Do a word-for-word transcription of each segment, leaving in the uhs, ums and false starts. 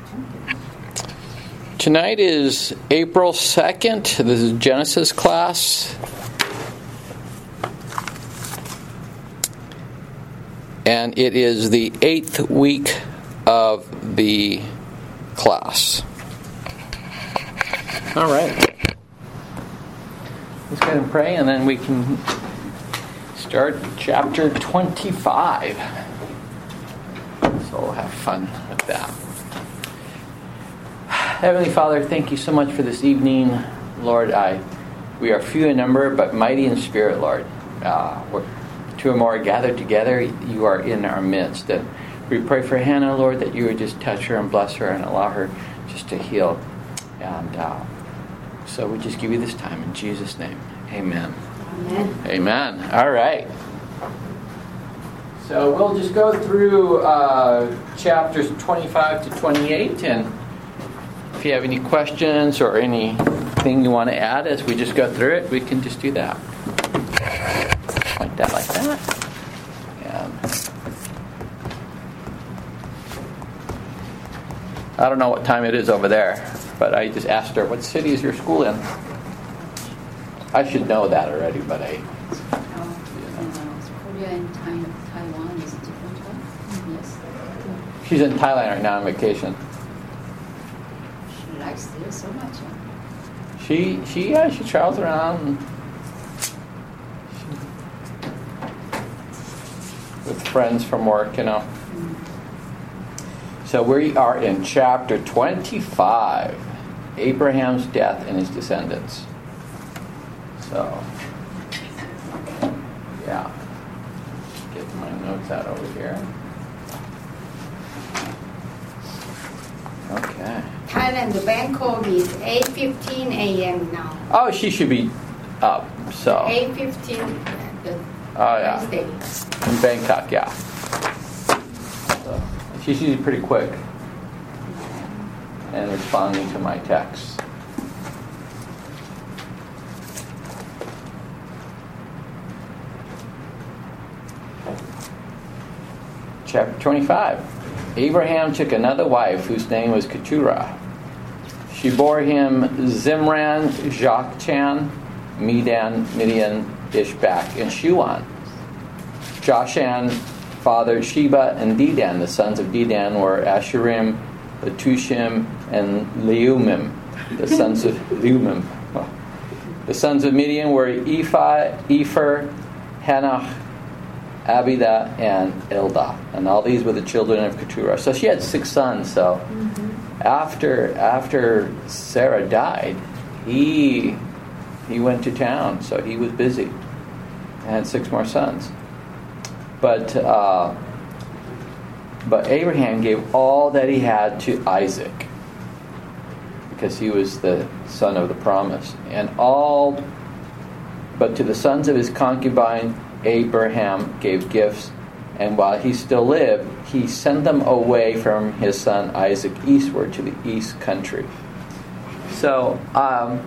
Tonight is April second. This is Genesis class. And it is the eighth week of the class. All right. Let's go ahead and pray, and then we can start chapter twenty-five. So we'll have fun with that. Heavenly Father, thank you so much for this evening. Lord, I we are few in number, but mighty in spirit, Lord. Uh, we're two or more gathered together, you are in our midst. And we pray for Hannah, Lord, that you would just touch her and bless her and allow her just to heal. And uh, so we just give you this time in Jesus' name. Amen. Amen. Amen. All right. So we'll just go through uh, chapters twenty-five to twenty-eight, and if you have any questions or anything you want to add as we just go through it, we can just do that. Point that like that. And I don't know what time it is over there, but I just asked her, what city is your school in? I should know that already, but I... Korea and Taiwan is different time? Yes. She's in Thailand right now on vacation. She likes there so much. Huh? She, she, yeah, she travels around and with friends from work, you know. Mm-hmm. So we are in chapter twenty-five, Abraham's death and his descendants. So, yeah. Get my notes out over here. Okay. Thailand, Bangkok is eight fifteen a.m. now. Oh, she should be up. So. eight fifteen. Oh yeah. Wednesday. In Bangkok, yeah. So, she's usually pretty quick in responding to my texts. Chapter twenty-five. Abraham took another wife whose name was Keturah. She bore him Zimran, Jokchan, Medan, Midian, Ishbak, and Shuan. Joshan fathered Sheba and Dedan. The sons of Dedan were Asherim, Letushim, and Leumim. The sons of Leumim. The sons of Midian were Ephah, Epher, Hanach, Abida, and Eldah. And all these were the children of Keturah. So she had six sons. So mm-hmm. after after Sarah died, he he went to town. So he was busy and had six more sons. But uh, but Abraham gave all that he had to Isaac because he was the son of the promise. And all but to the sons of his concubine Abraham gave gifts, and while he still lived, he sent them away from his son Isaac eastward to the east country. So, um,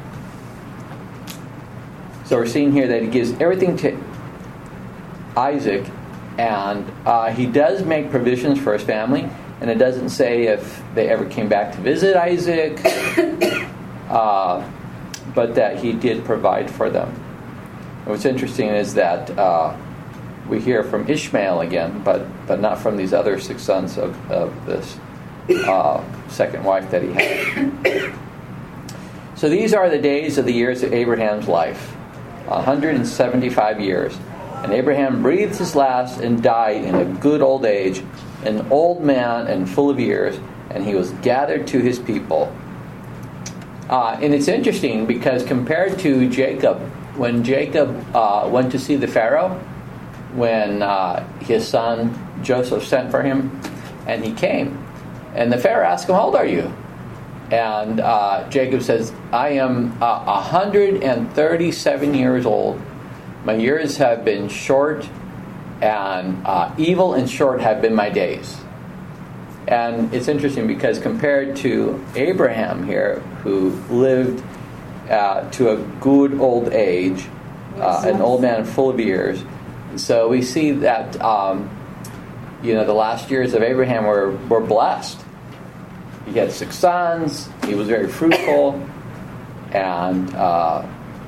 so we're seeing here that he gives everything to Isaac, and uh, he does make provisions for his family, and it doesn't say if they ever came back to visit Isaac, uh, but that he did provide for them. What's interesting is that uh, we hear from Ishmael again, but, but not from these other six sons of, of this uh, second wife that he had. So these are the days of the years of Abraham's life, one hundred seventy-five years. And Abraham breathed his last and died in a good old age, an old man and full of years, and he was gathered to his people. Uh, and it's interesting because compared to Jacob, when Jacob uh, went to see the Pharaoh, when uh, his son Joseph sent for him, and he came, and the Pharaoh asked him, how old are you? And uh, Jacob says, I am uh, one hundred thirty-seven years old. My years have been short, and uh, evil and short have been my days. And it's interesting because compared to Abraham here, who lived uh, to a good old age, uh, an old man full of years, so we see that um, you know the last years of Abraham were, were blessed. he had six sons. He was very fruitful, and uh,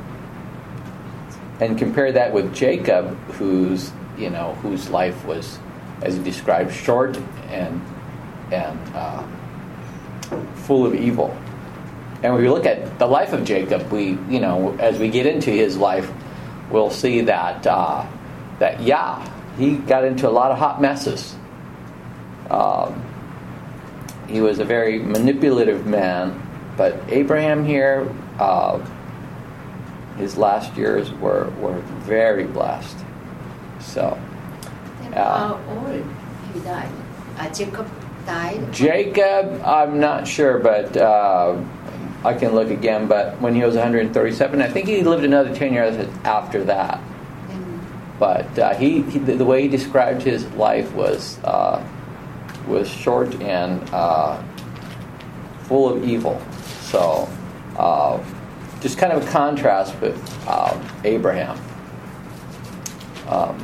and compare that with Jacob, whose you know whose life was, as he described, short and and uh, full of evil. And when we look at the life of Jacob, we you know as we get into his life, we'll see that uh, that yeah, he got into a lot of hot messes. Um, he was a very manipulative man, but Abraham here, uh, his last years were, were very blessed. So, And uh, how old he died? Uh, Jacob died? Jacob, I'm not sure, but uh, I can look again. But when he was one hundred thirty-seven, I think he lived another ten years after that. And But uh, he, he, the way he described his life was uh, was short and uh, full of evil. So, uh, just kind of a contrast with um, Abraham. Um,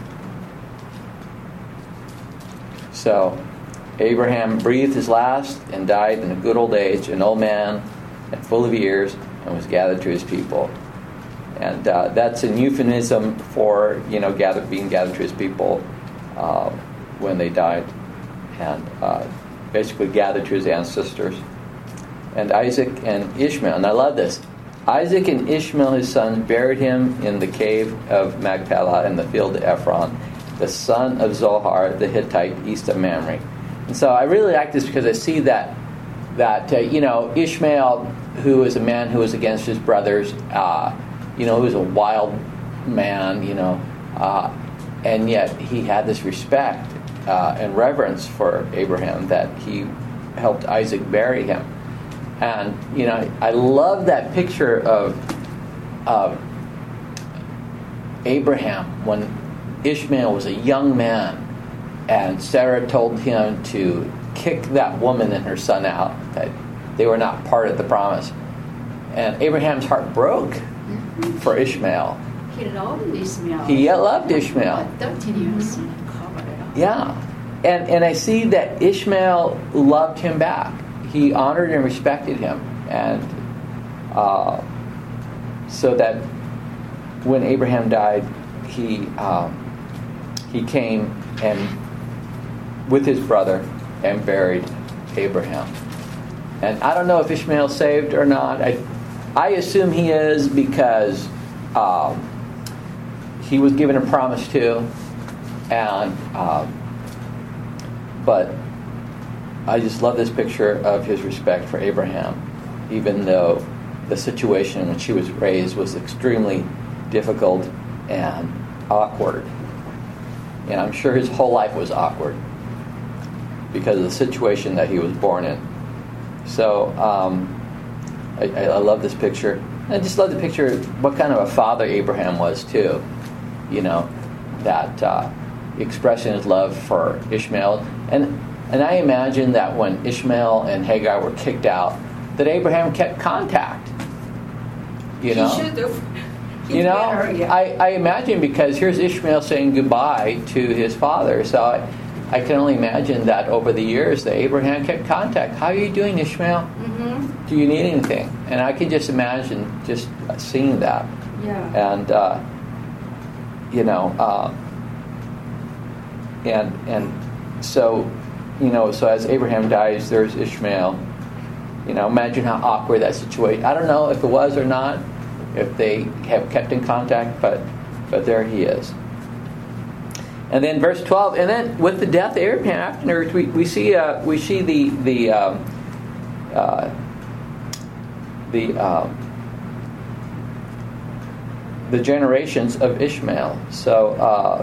so, Abraham breathed his last and died in a good old age, an old man and full of years, and was gathered to his people. And uh, that's a euphemism for you know gathered, being gathered to his people uh, when they died, and uh, basically gathered to his ancestors. And Isaac and Ishmael, and I love this. Isaac and Ishmael, his sons, buried him in the cave of Machpelah in the field of Ephron, the son of Zohar the Hittite, east of Mamre. And so I really like this because I see that that uh, you know Ishmael, who is a man who was against his brothers. Uh, You know, he was a wild man, you know, uh, and yet he had this respect uh, and reverence for Abraham that he helped Isaac bury him. And, you know, I love that picture of, of Abraham when Ishmael was a young man and Sarah told him to kick that woman and her son out, that they were not part of the promise. And Abraham's heart broke for Ishmael. he loved Ishmael. He loved Ishmael. For thirteen years. Covered it up. Yeah. And and I see that Ishmael loved him back. He honored and respected him. And uh, so that when Abraham died, he um, he came and with his brother and buried Abraham. And I don't know if Ishmael's saved or not. I I assume he is because um, he was given a promise to, and um, but I just love this picture of his respect for Abraham, even though the situation in which he was raised was extremely difficult and awkward. And I'm sure his whole life was awkward because of the situation that he was born in. So, um, I, I love this picture. I just love the picture of what kind of a father Abraham was too. You know, that uh, expressing his love for Ishmael. And and I imagine that when Ishmael and Hagar were kicked out, that Abraham kept contact. You know? He should have. You know, better, yeah. I, I imagine because here's Ishmael saying goodbye to his father. So I, I can only imagine that over the years that Abraham kept contact. How are you doing, Ishmael? Mm-hmm. Do you need anything? And I can just imagine just seeing that. Yeah. And, uh, you know, uh, and and so, you know, so as Abraham dies, there's Ishmael. You know, imagine how awkward that situation. I don't know if it was or not, if they have kept in contact, but but there he is. And then verse twelve, and then with the death of Abraham afterwards, we, we see uh, we see the the um, uh, the um, the generations of Ishmael. So uh,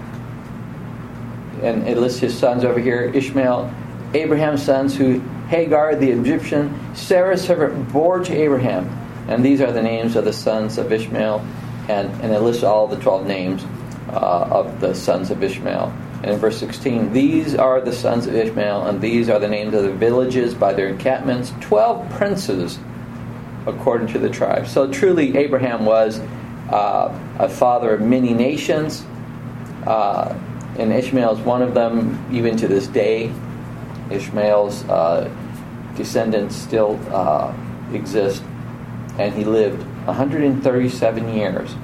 and it lists his sons over here: Ishmael, Abraham's sons, who Hagar the Egyptian, Sarah's servant, bore to Abraham. And these are the names of the sons of Ishmael, and and it lists all the twelve names uh, of the sons of Ishmael. And in verse sixteen, these are the sons of Ishmael, and these are the names of the villages by their encampments, twelve princes according to the tribes. So truly Abraham was uh, a father of many nations, uh, and Ishmael is one of them even to this day. Ishmael's uh, descendants still uh, exist, and he lived one hundred thirty-seven years.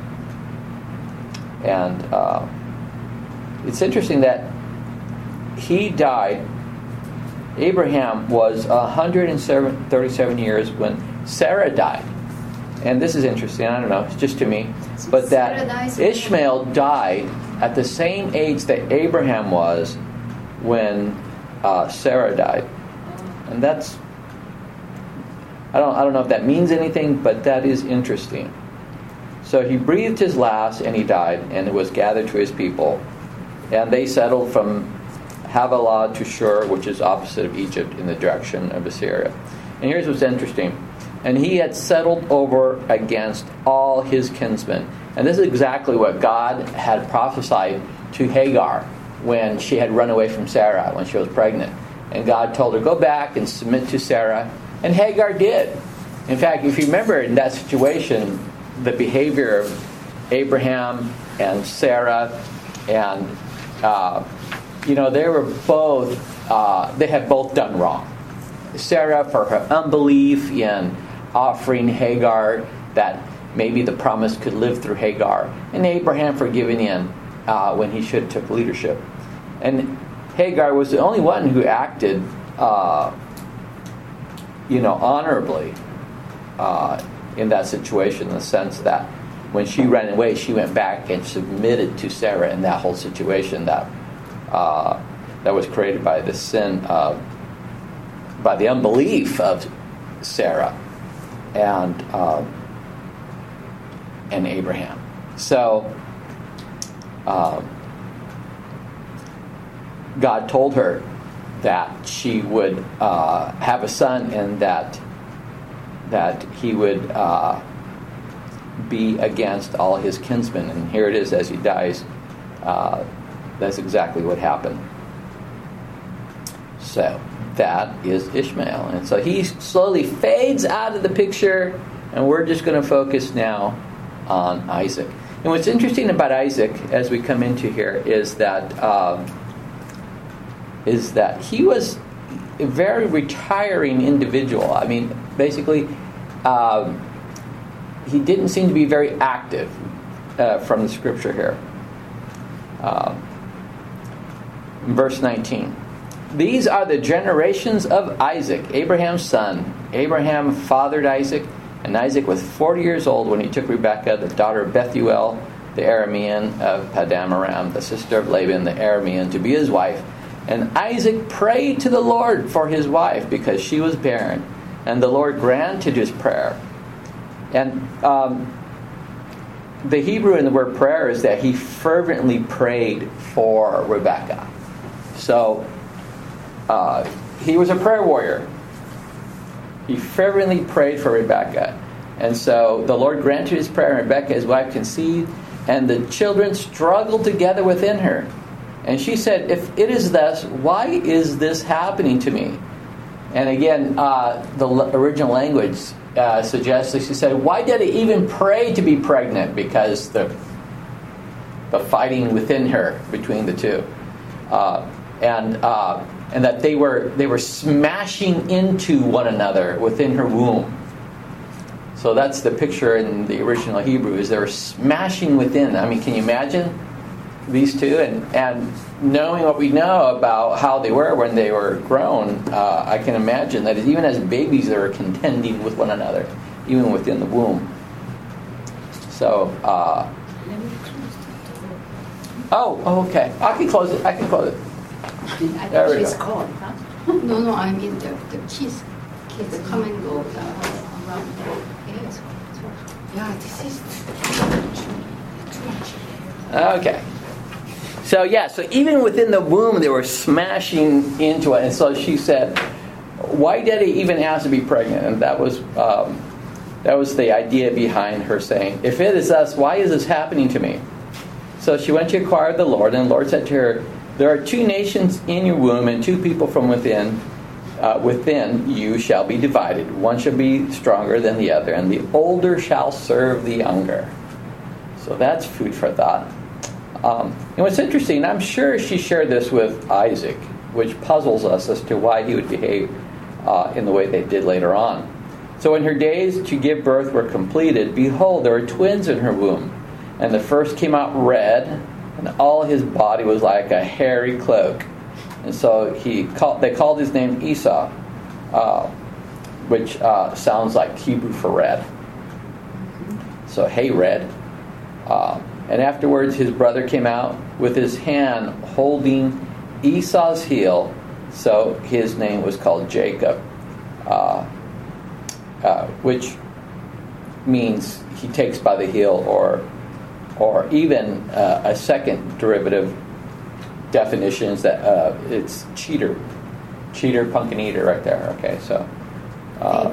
And uh, it's interesting that he died, Abraham was one hundred thirty-seven years when Sarah died. And this is interesting, I don't know, it's just to me, but that Ishmael died at the same age that Abraham was when uh, Sarah died. And that's, I don't, I don't know if that means anything, but that is interesting. So he breathed his last and he died, and was gathered to his people. And they settled from Havilah to Shur, which is opposite of Egypt, in the direction of Assyria. And here's what's interesting. And he had settled over against all his kinsmen. And this is exactly what God had prophesied to Hagar when she had run away from Sarah when she was pregnant. And God told her, go back and submit to Sarah. And Hagar did. In fact, if you remember in that situation, the behavior of Abraham and Sarah, and, uh, you know, they were both, uh, they had both done wrong. Sarah for her unbelief in offering Hagar that maybe the promise could live through Hagar, and Abraham for giving in uh, when he should have took leadership. And Hagar was the only one who acted, uh, you know, honorably uh, in that situation, in the sense that when she ran away, she went back and submitted to Sarah in that whole situation that uh, that was created by the sin of, by the unbelief of Sarah and uh, and Abraham. So uh, God told her that she would uh, have a son, and that that he would uh, be against all his kinsmen. And here it is, as he dies, uh, that's exactly what happened. So that is Ishmael. And so he slowly fades out of the picture, and we're just going to focus now on Isaac. And what's interesting about Isaac, as we come into here, is that um, is that he was a very retiring individual. I mean, basically, um, he didn't seem to be very active uh, from the scripture here. Um, verse nineteen. These are the generations of Isaac, Abraham's son. Abraham fathered Isaac, and Isaac was forty years old when he took Rebekah, the daughter of Bethuel, the Aramean of Paddan Aram, the sister of Laban, the Aramean, to be his wife. And Isaac prayed to the Lord for his wife because she was barren, and the Lord granted his prayer. And um, the Hebrew in the word prayer is that he fervently prayed for Rebekah. So uh, he was a prayer warrior. He fervently prayed for Rebekah. And so the Lord granted his prayer, and Rebekah, his wife, conceived, and the children struggled together within her. And she said, if it is thus, why is this happening to me? And again, uh, the l- original language uh, suggests that she said, why did I even pray to be pregnant? Because the the fighting within her between the two. Uh, and uh, and that they were they were smashing into one another within her womb. So that's the picture in the original Hebrew, is they were smashing within. I mean, can you imagine these two? And, and knowing what we know about how they were when they were grown, uh, I can imagine that even as babies they were contending with one another, even within the womb. So, uh, oh, oh, okay. I can close it. I can close it. There we She's go. cold, huh? No, no, I mean the, the kids. Kids come and go Uh, around. Yes. Yeah, this is too much. Okay. So, yeah, so even within the womb, they were smashing into it. And so she said, why did he even ask to be pregnant? And that was um, that was the idea behind her saying, if it is us, why is this happening to me? So she went to inquire of the Lord, and the Lord said to her, there are two nations in your womb, and two people from within. Uh, within you shall be divided. One shall be stronger than the other, and the older shall serve the younger. So that's food for thought. Um, and what's interesting, I'm sure she shared this with Isaac, which puzzles us as to why he would behave uh, in the way they did later on. So when her days to give birth were completed, behold, there were twins in her womb. And the first came out red, and all his body was like a hairy cloak. And so he called, they called his name Esau, uh, which uh, sounds like Hebrew for red. So, hey, red. Uh, and afterwards his brother came out with his hand holding Esau's heel, so his name was called Jacob, uh, uh, which means he takes by the heel, or or even uh, a second derivative definition is that uh, it's cheater. Cheater, pumpkin eater right there. Okay, so uh,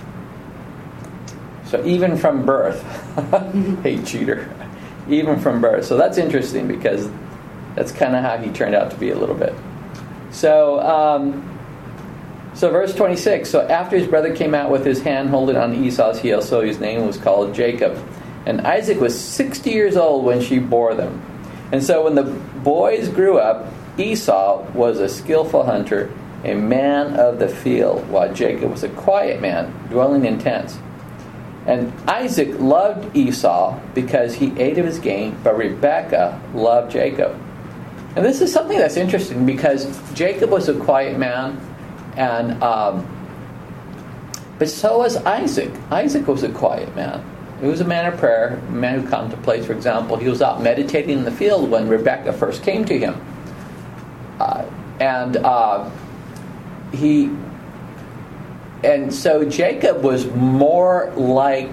so even from birth, hey, cheater. Even from birth. So that's interesting because that's kind of how he turned out to be a little bit. So, um, so verse twenty-six. So after his brother came out with his hand holding on Esau's heel, so his name was called Jacob. And Isaac was sixty years old when she bore them. And so when the boys grew up, Esau was a skillful hunter, a man of the field, while Jacob was a quiet man, dwelling in tents. And Isaac loved Esau because he ate of his game, but Rebekah loved Jacob. And this is something that's interesting because Jacob was a quiet man, and um, but so was Isaac. Isaac was a quiet man. He was a man of prayer, a man who contemplates. For example, he was out meditating in the field when Rebekah first came to him. Uh, and uh, he... And so Jacob was more like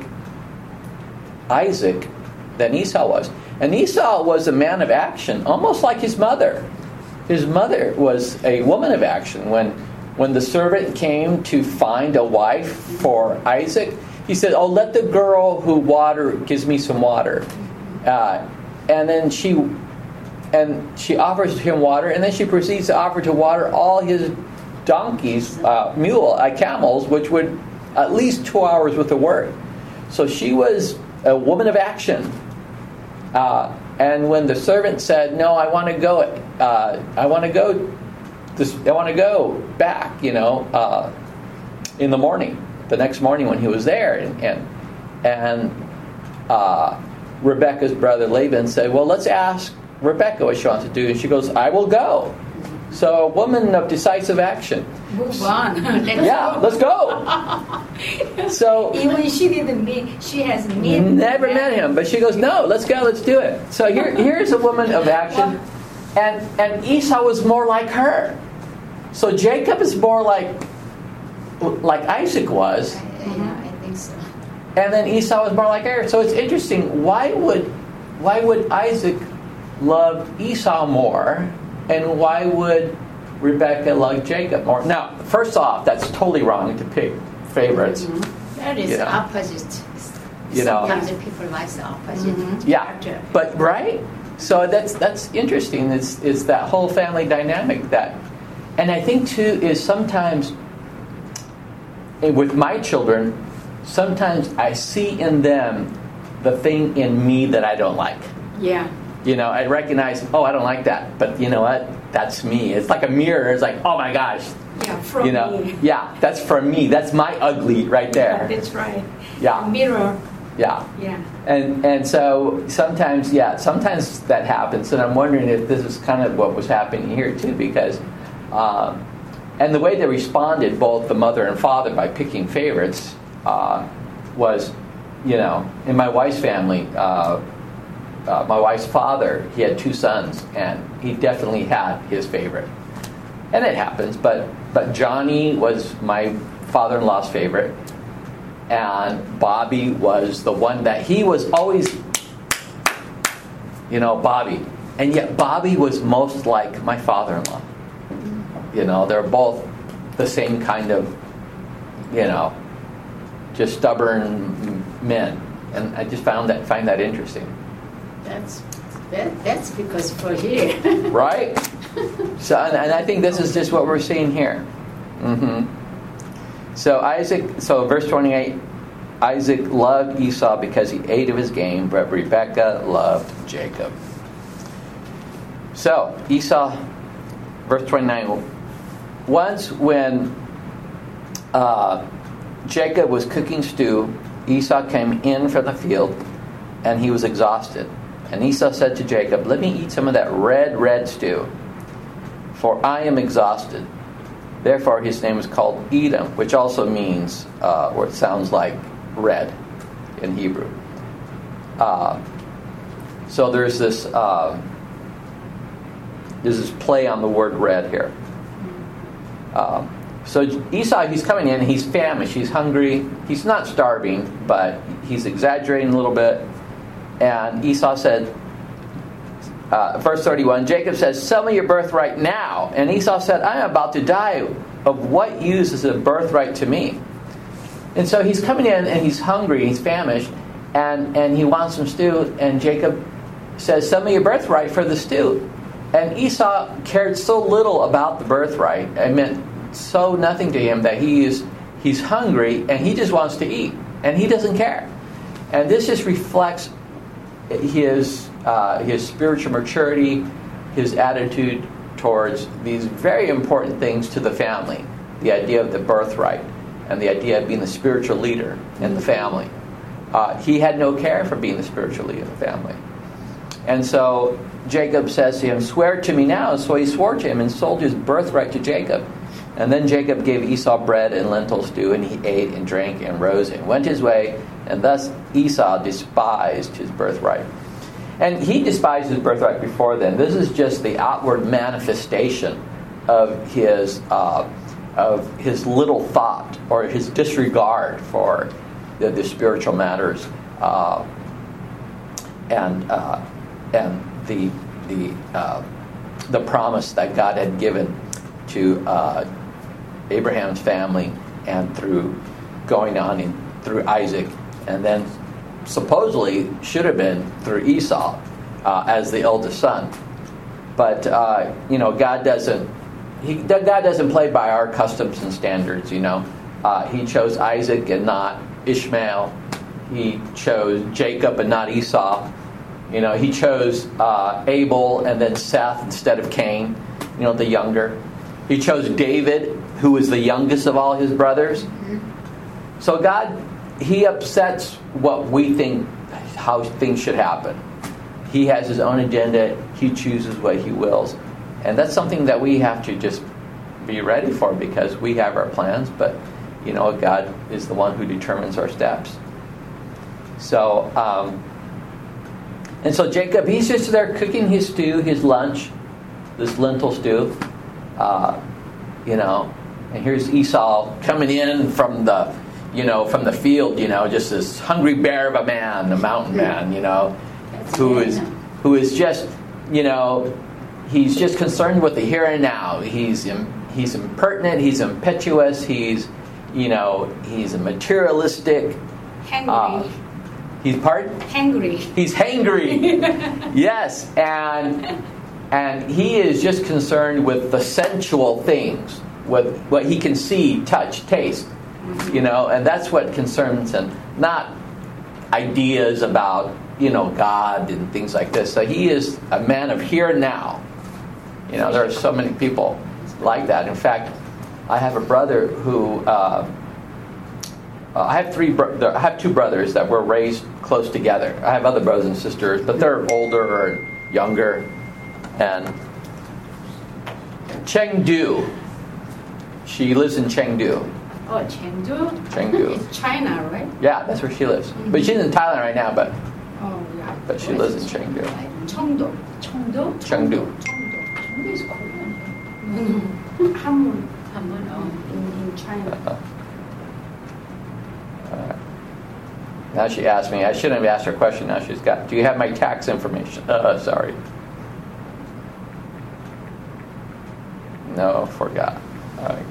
Isaac than Esau was. And Esau was a man of action, almost like his mother. His mother was a woman of action. When, when the servant came to find a wife for Isaac, he said, oh, let the girl who water gives me some water. Uh, and then she and she offers him water, and then she proceeds to offer to water all his donkeys, uh, mule, uh, camels, which would at least two hours worth of work. So she was a woman of action. Uh, and when the servant said, "No, I want to go. Uh, I want to go. This, I want to go back," you know, uh, in the morning, the next morning when he was there, and and, and uh, Rebekah's brother Laban said, "Well, let's ask Rebekah what she wants to do," and she goes, "I will go." So a woman of decisive action. Move on. Let's yeah, go. let's go. So even she didn't meet. She has met. Never met him, but she goes, "No, let's go, let's do it." So here, here's a woman of action, and and Esau was more like her. So Jacob is more like like Isaac was, Yeah, I think so. and then Esau was more like her. So it's interesting. Why would why would Isaac love Esau more? And why would Rebekah love Jacob more? Now, first off, that's totally wrong to pick favorites. Mm-hmm. That is You know. opposite. You know. Sometimes the people like the opposite. Mm-hmm. Yeah, character. but right. So that's that's interesting. It's it's that whole family dynamic that, and I think too is sometimes with my children, sometimes I see in them the thing in me that I don't like. Yeah. You know, I recognize, oh, I don't like that. But you know what? That's me. It's like a mirror. It's like, oh my gosh. Yeah, from You know, me. yeah, that's from me. That's my ugly right Yeah, there. that's right. Yeah. Mirror. Yeah. Yeah. And and so sometimes, yeah, sometimes that happens. And I'm wondering if this is kind of what was happening here too, because, um, and the way they responded, both the mother and father, by picking favorites, uh, was, you know, in my wife's family, uh, Uh, my wife's father, he had two sons, and he definitely had his favorite. And it happens, but but Johnny was my father-in-law's favorite, and Bobby was the one that he was always, you know, Bobby. And yet Bobby was most like my father-in-law. You know, they're both the same kind of, you know, just stubborn men. And I just found that find that interesting. That's that, that's because for here. Right? So, and, and I think this is just what we're seeing here. Mm-hmm. So Isaac, so verse twenty-eight, Isaac loved Esau because he ate of his game, but Rebekah loved Jacob. So Esau, verse twenty-nine, once when uh, Jacob was cooking stew. Esau came in from the field, and he was exhausted. And Esau said to Jacob, "Let me eat some of that red, red stew, for I am exhausted." Therefore, his name is called Edom, which also means, uh, or it sounds like red in Hebrew. Uh, so there's this uh, there's this play on the word red here. Uh, so Esau, he's coming in, he's famished, he's hungry, he's not starving, but he's exaggerating a little bit. And Esau said, uh, verse thirty-one, Jacob says, "Sell me your birthright now." And Esau said, "I am about to die. Of what use is a birthright to me?" And so he's coming in and he's hungry, he's famished, and, and he wants some stew. And Jacob says, "Sell me your birthright for the stew." And Esau cared so little about the birthright. It meant so nothing to him that he is he's hungry and he just wants to eat. And he doesn't care. And this just reflects his uh, his spiritual maturity, his attitude towards these very important things to the family. The idea of the birthright and the idea of being the spiritual leader in the family. Uh, he had no care for being the spiritual leader in the family. And so Jacob says to him, "Swear to me now." So he swore to him and sold his birthright to Jacob. And then Jacob gave Esau bread and lentil stew, and he ate and drank and rose and went his way. And thus Esau despised his birthright. And he despised his birthright before then. This is just the outward manifestation of his uh, of his little thought or his disregard for the, the spiritual matters uh, and uh, and the the uh, the promise that God had given to uh, Abraham's family, and through going on in, through Isaac, and then supposedly should have been through Esau uh, as the eldest son. But uh, you know, God doesn't he God doesn't play by our customs and standards. You know, uh, He chose Isaac and not Ishmael. He chose Jacob and not Esau. You know, He chose uh, Abel and then Seth instead of Cain. You know, the younger. He chose David, who was the youngest of all his brothers. Mm-hmm. So God, He upsets what we think, how things should happen. He has His own agenda. He chooses what He wills. And that's something that we have to just be ready for, because we have our plans, but, you know, God is the one who determines our steps. So, um, and so Jacob, he's just there cooking his stew, his lunch, this lentil stew. Uh, you know, and here's Esau coming in from the, you know, from the field, you know, just this hungry bear of a man, a mountain man, you know, who is, who is just, you know, he's just concerned with the here and now. He's, he's impertinent, he's impetuous, he's, you know, he's a materialistic. Hangry. Uh, he's pardon? Hangry. He's hangry. Yes, and and he is just concerned with the sensual things, with what he can see, touch, taste, you know, and that's what concerns him, not ideas about, you know, God and things like this. So he is a man of here and now. You know, there are so many people like that. In fact, I have a brother who uh, uh, I have three. Bro- I have two brothers that were raised close together. I have other brothers and sisters, but they're older or younger. And Chengdu, she lives in Chengdu. Oh, Chengdu? Chengdu. It's China, right? Yeah, that's where she lives. Mm-hmm. But she's in Thailand right now. But oh, yeah. but she lives in Chengdu. Chengdu. Chengdu. Chengdu. Chengdu is Korean. Mm-hmm. Hammun. Hammun, oh. In, in China. Uh-huh. Uh, now she asked me. I shouldn't have asked her a question. Now she's got. Do you have my tax information? Uh, sorry. No, forgot. Okay.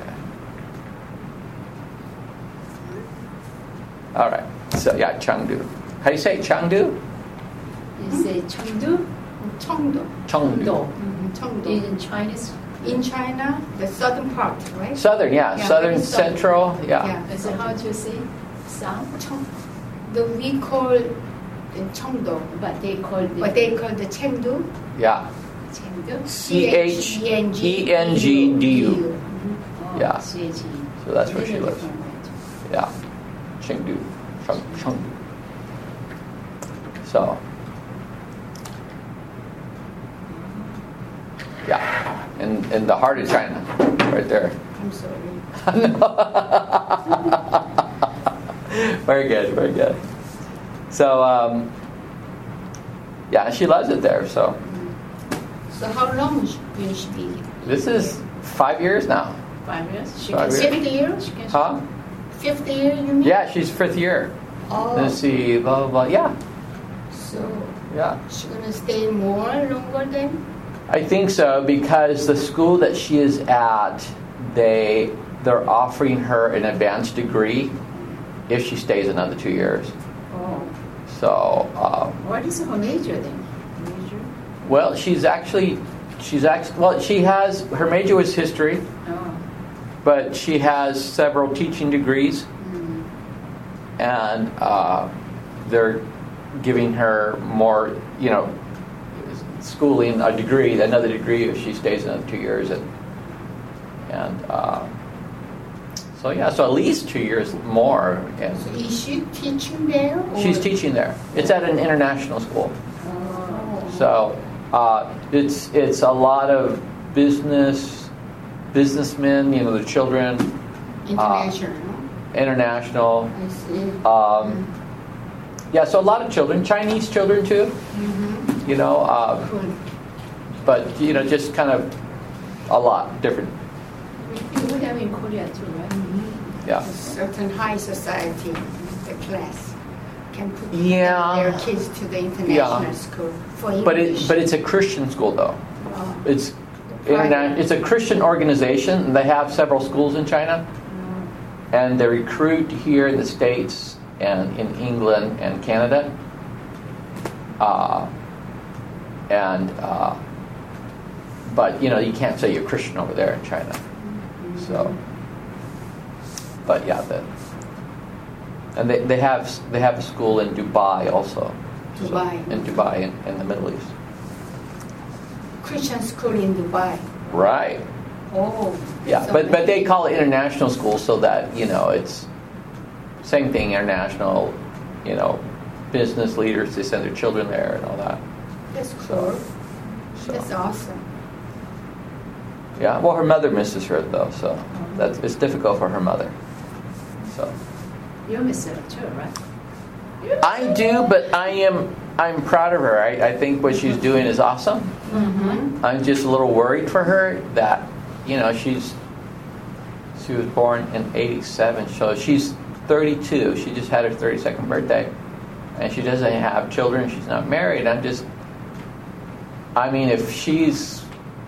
All right. So yeah, Chengdu. How do you say Chengdu? You say Chengdu? Chengdu. Chengdu. Mm-hmm. Chengdu. In Chinese? In China, the southern part, right? Southern, yeah. Yeah, Southern, very southern. central, yeah. Yeah. Is it how to say? Sound? Cheng- the we call it Chengdu, But they call it... but they call the Chengdu. Yeah. Chengdu? C H E N G D U. Oh, Yeah. C H E. So that's where Really she lives. different way too. Yeah, Chengdu, Cheng- Chengdu. So, yeah, in in the heart of China, right there. I'm sorry. Very good, very good. So, um, yeah, she loves it there. So, So how long sh- will she be here? this is five years now. Five years? She Five can years. Fifth year? She can Huh? Fifth year, you mean? Yeah, she's fifth year. Oh, Let's see, blah, blah, blah. Yeah, so yeah. she's gonna stay more longer then? I think so because the school that she is at, they they're offering her an advanced degree if she stays another two years. Oh. So, um, What is her major then? Major? well, she's actually she's actually well, she has her major was history, Oh. but she has several teaching degrees, Mm. and uh, they're giving her more, you know, schooling, a degree, another degree if she stays another two years, and and uh, so yeah, so at least two years more. And So is she teaching there? Or? she's teaching there. It's at an international school, Oh. so uh, it's it's a lot of business businessmen, you know, the children, International. international. I see. Um, yeah, so a lot of children, Chinese children too. Mm-hmm. You know, uh, Cool. but you know, just kind of a lot different. We have in Korea too, right? Yeah. A certain high society, the class, can put Yeah. their kids to the international Yeah. school for English. But it but it's a Christian school though. Oh. It's interna- It's a Christian organization. And they have several schools in China, and they recruit here in the States and in England and Canada. Uh, and uh, but you know, you can't say you're Christian over there in China. So, but yeah, the, and they, they have they have a school in Dubai also. So, Dubai. in Dubai in, in the Middle East. Christian school in Dubai. Right. Oh. Yeah, so but but they many. call it international school so that, you know, it's same thing, international, you know, business leaders, they send their children there and all that. That's cool. So That's awesome. yeah, well, her mother misses her though, so that's it's difficult for her mother. So You miss her too, right? I do, but I am I'm proud of her. I, I think what she's doing is awesome. Mm-hmm. I'm just a little worried for her that, you know, she's she was born in eighty-seven, so she's thirty-two. She just had her thirty-second birthday, and she doesn't have children. She's not married. I'm just, I mean, if she's,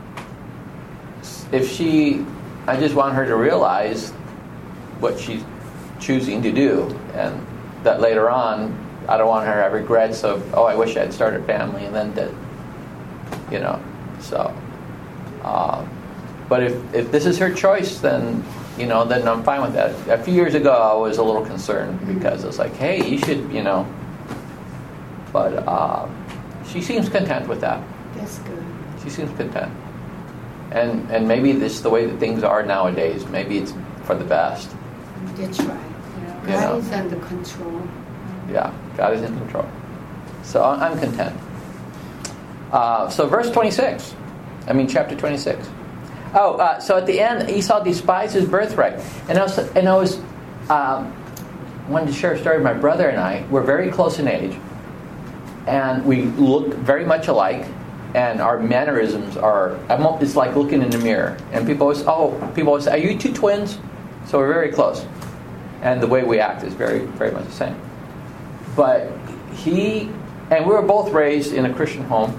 if she, I just want her to realize what she's choosing to do, and that later on, I don't want her to have regrets of, oh, I wish I had started a family and then did, you know. So, um, but if if this is her choice, then you know, then I'm fine with that. A few years ago, I was a little concerned because it's like, hey, you should, you know. But uh, she seems content with that. That's good. She seems content, and and maybe this is the way that things are nowadays. Maybe it's for the best. That's right. Yeah. You God know. is under control. Yeah, God is in control. So I- I'm content. Uh, so verse twenty-six. I mean, chapter twenty-six. Oh, uh, so at the end, Esau despised his birthright, and I was, and I was um, wanted to share a story. My brother and I were very close in age, and we look very much alike, and our mannerisms are. I'm, it's like looking in the mirror, and people always, oh, people always say, "Are you two twins?" So we're very close, and the way we act is very, very much the same. But he and we were both raised in a Christian home,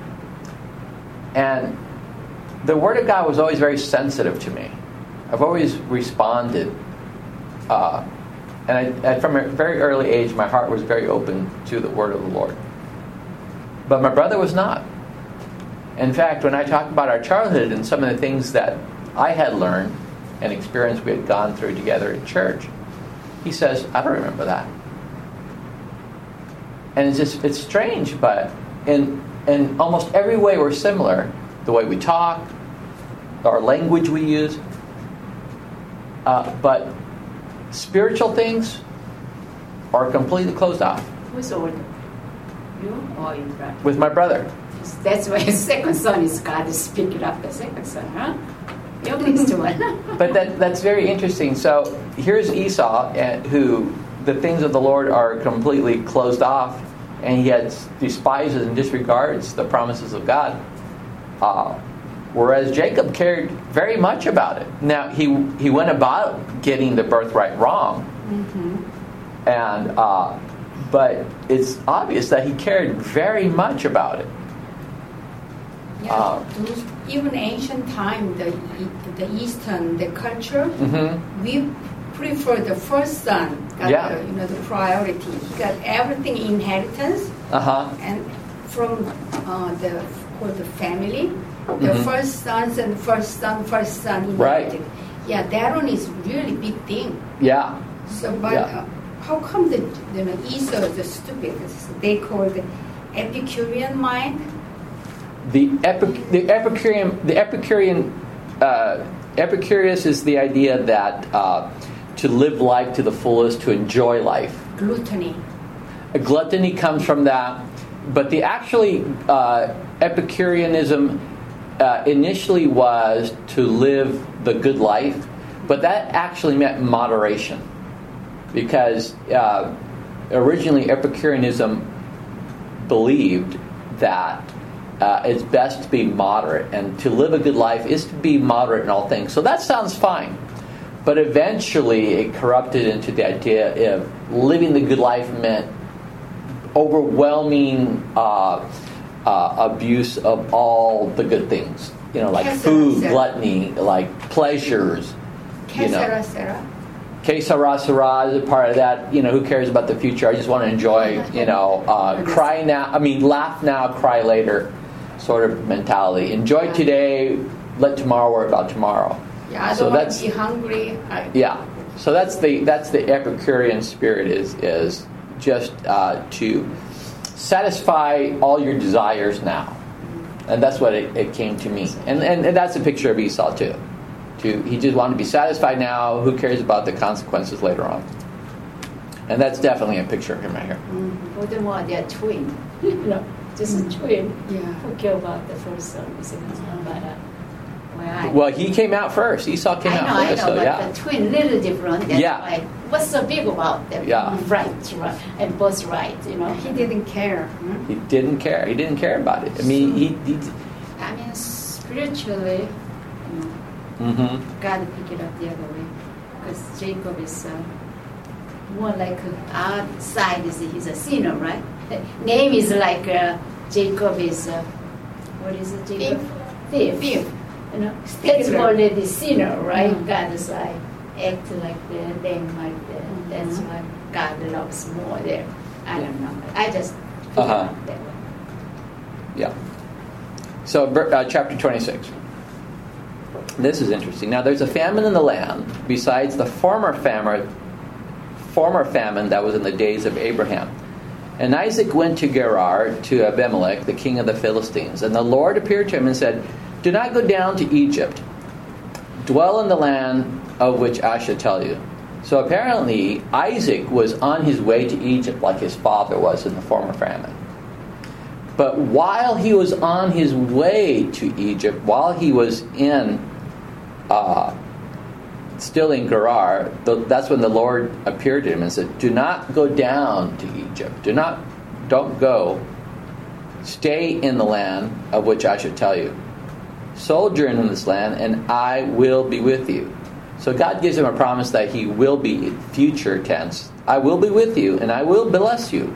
and the Word of God was always very sensitive to me. I've always responded, uh, and I, I, from a very early age, my heart was very open to the Word of the Lord. But my brother was not. In fact, when I talk about our childhood and some of the things that I had learned and experienced we had gone through together in church, he says, "I don't remember that." And it's just, it's strange, but in in almost every way we're similar. The way we talk, our language we use. Uh, but spiritual things are completely closed off. Who's older? You or your brother? With my brother. That's why his second son is God is picking up the second son, huh? Your next one. But that that's very interesting. So here's Esau, uh, who the things of the Lord are completely closed off, and he has despises and disregards the promises of God. Uh, whereas Jacob cared very much about it. Now he he went about getting the birthright wrong, mm-hmm. and uh, but it's obvious that he cared very much about it. Yeah, Uh, those, even ancient time, the the Eastern the culture, mm-hmm. we prefer the first son. Got Yeah. the, you know, the priority. He got everything inheritance, Uh huh. and from uh, the for the family, the Mhm. first sons and first son, first son Right. inherited. Yeah, that one is really big thing. Yeah. So, but Yeah. uh, how come the you know Esau is the stupid? They call the Epicurean mind. The epic, the Epicurean, the Epicurean, uh, Epicurus is the idea that uh, to live life to the fullest, to enjoy life. Gluttony. A gluttony comes from that, but the actually uh, Epicureanism uh, initially was to live the good life, but that actually meant moderation, because uh, originally Epicureanism believed that uh, it's best to be moderate, and to live a good life is to be moderate in all things. So that sounds fine. But eventually it corrupted into the idea of living the good life meant overwhelming uh, uh, abuse of all the good things. You know, like food, gluttony, like pleasures. You know. Kesara Sera. Que sera, sera is a part of that. You know, who cares about the future? I just want to enjoy, you know, uh, cry now, I mean, laugh now, cry later sort of mentality. Enjoy today, let tomorrow worry about tomorrow. Yeah, I don't So want that's- to be hungry. I, Yeah. So that's the that's the Epicurean spirit is is just uh, to satisfy all your desires now, and that's what it, it came to me. And, and and that's a picture of Esau too. To he just wanted to be satisfied now. Who cares about the consequences later on? And that's definitely a picture of him right here. Furthermore, they are twin. You know, just a twin. Yeah. Who care about the first son, the second son? But uh, well, I, Well, he came out first. Esau came I out know, I first. know, So but yeah. the twin little different. That's Yeah. why. What's so big about them? Yeah. Right, right, and both right. You know. He didn't care. Hmm? He didn't care. He didn't care about it. I mean, he. he I mean, spiritually, you know, mm-hmm. God pick it up the other way, because Jacob is uh, more like uh, outside is he's a sinner, right? The name is like uh, Jacob is uh, what is it? Jacob thief. Thief. You know, that's Stealer. more like the sinner, right? Mm. God is like act like that, them like that. Mm-hmm. That's why God loves more there. I don't know. I just feel Uh-huh. that way. Yeah. So, uh, chapter twenty-six. This is interesting. Now, there's a famine in the land besides the former famine, former famine that was in the days of Abraham. And Isaac went to Gerar to Abimelech, the king of the Philistines. And the Lord appeared to him and said, "Do not go down to Egypt. Dwell in the land of which I shall tell you." So apparently, Isaac was on his way to Egypt like his father was in the former famine. But while he was on his way to Egypt, while he was in, uh, still in Gerar, th- that's when the Lord appeared to him and said, "Do not go down to Egypt. Do not, don't go. Stay in the land of which I should tell you. Sojourn in this land, and I will be with you." So God gives him a promise that he will be, in future tense, "I will be with you, and I will bless you.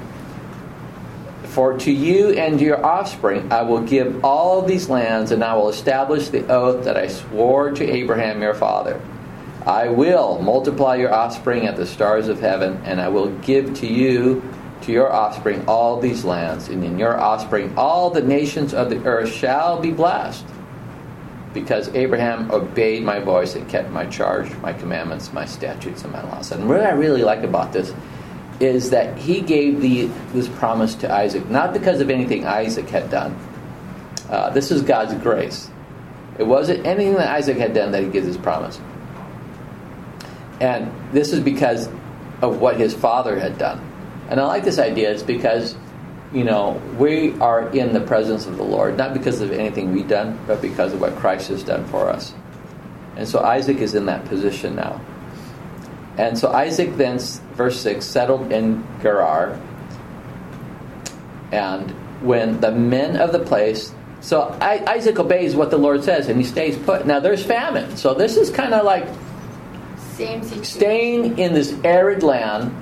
For to you and to your offspring I will give all these lands, and I will establish the oath that I swore to Abraham your father. I will multiply your offspring at the stars of heaven, and I will give to you, to your offspring, all these lands, and in your offspring all the nations of the earth shall be blessed, because Abraham obeyed my voice and kept my charge, my commandments, my statutes, and my laws." And what I really like about this is that he gave the this promise to Isaac, not because of anything Isaac had done. Uh, this is God's grace. It wasn't anything that Isaac had done that he gives this promise. and this is because of what his father had done. And I like this idea. It's because, you know, we are in the presence of the Lord, not because of anything we've done, but because of what Christ has done for us. And so Isaac is in that position now. And so Isaac then, verse six, settled in Gerar. And when the men of the place... So Isaac obeys what the Lord says, and he stays put. Now there's famine. So this is kind of like Same situation. Staying in this arid land.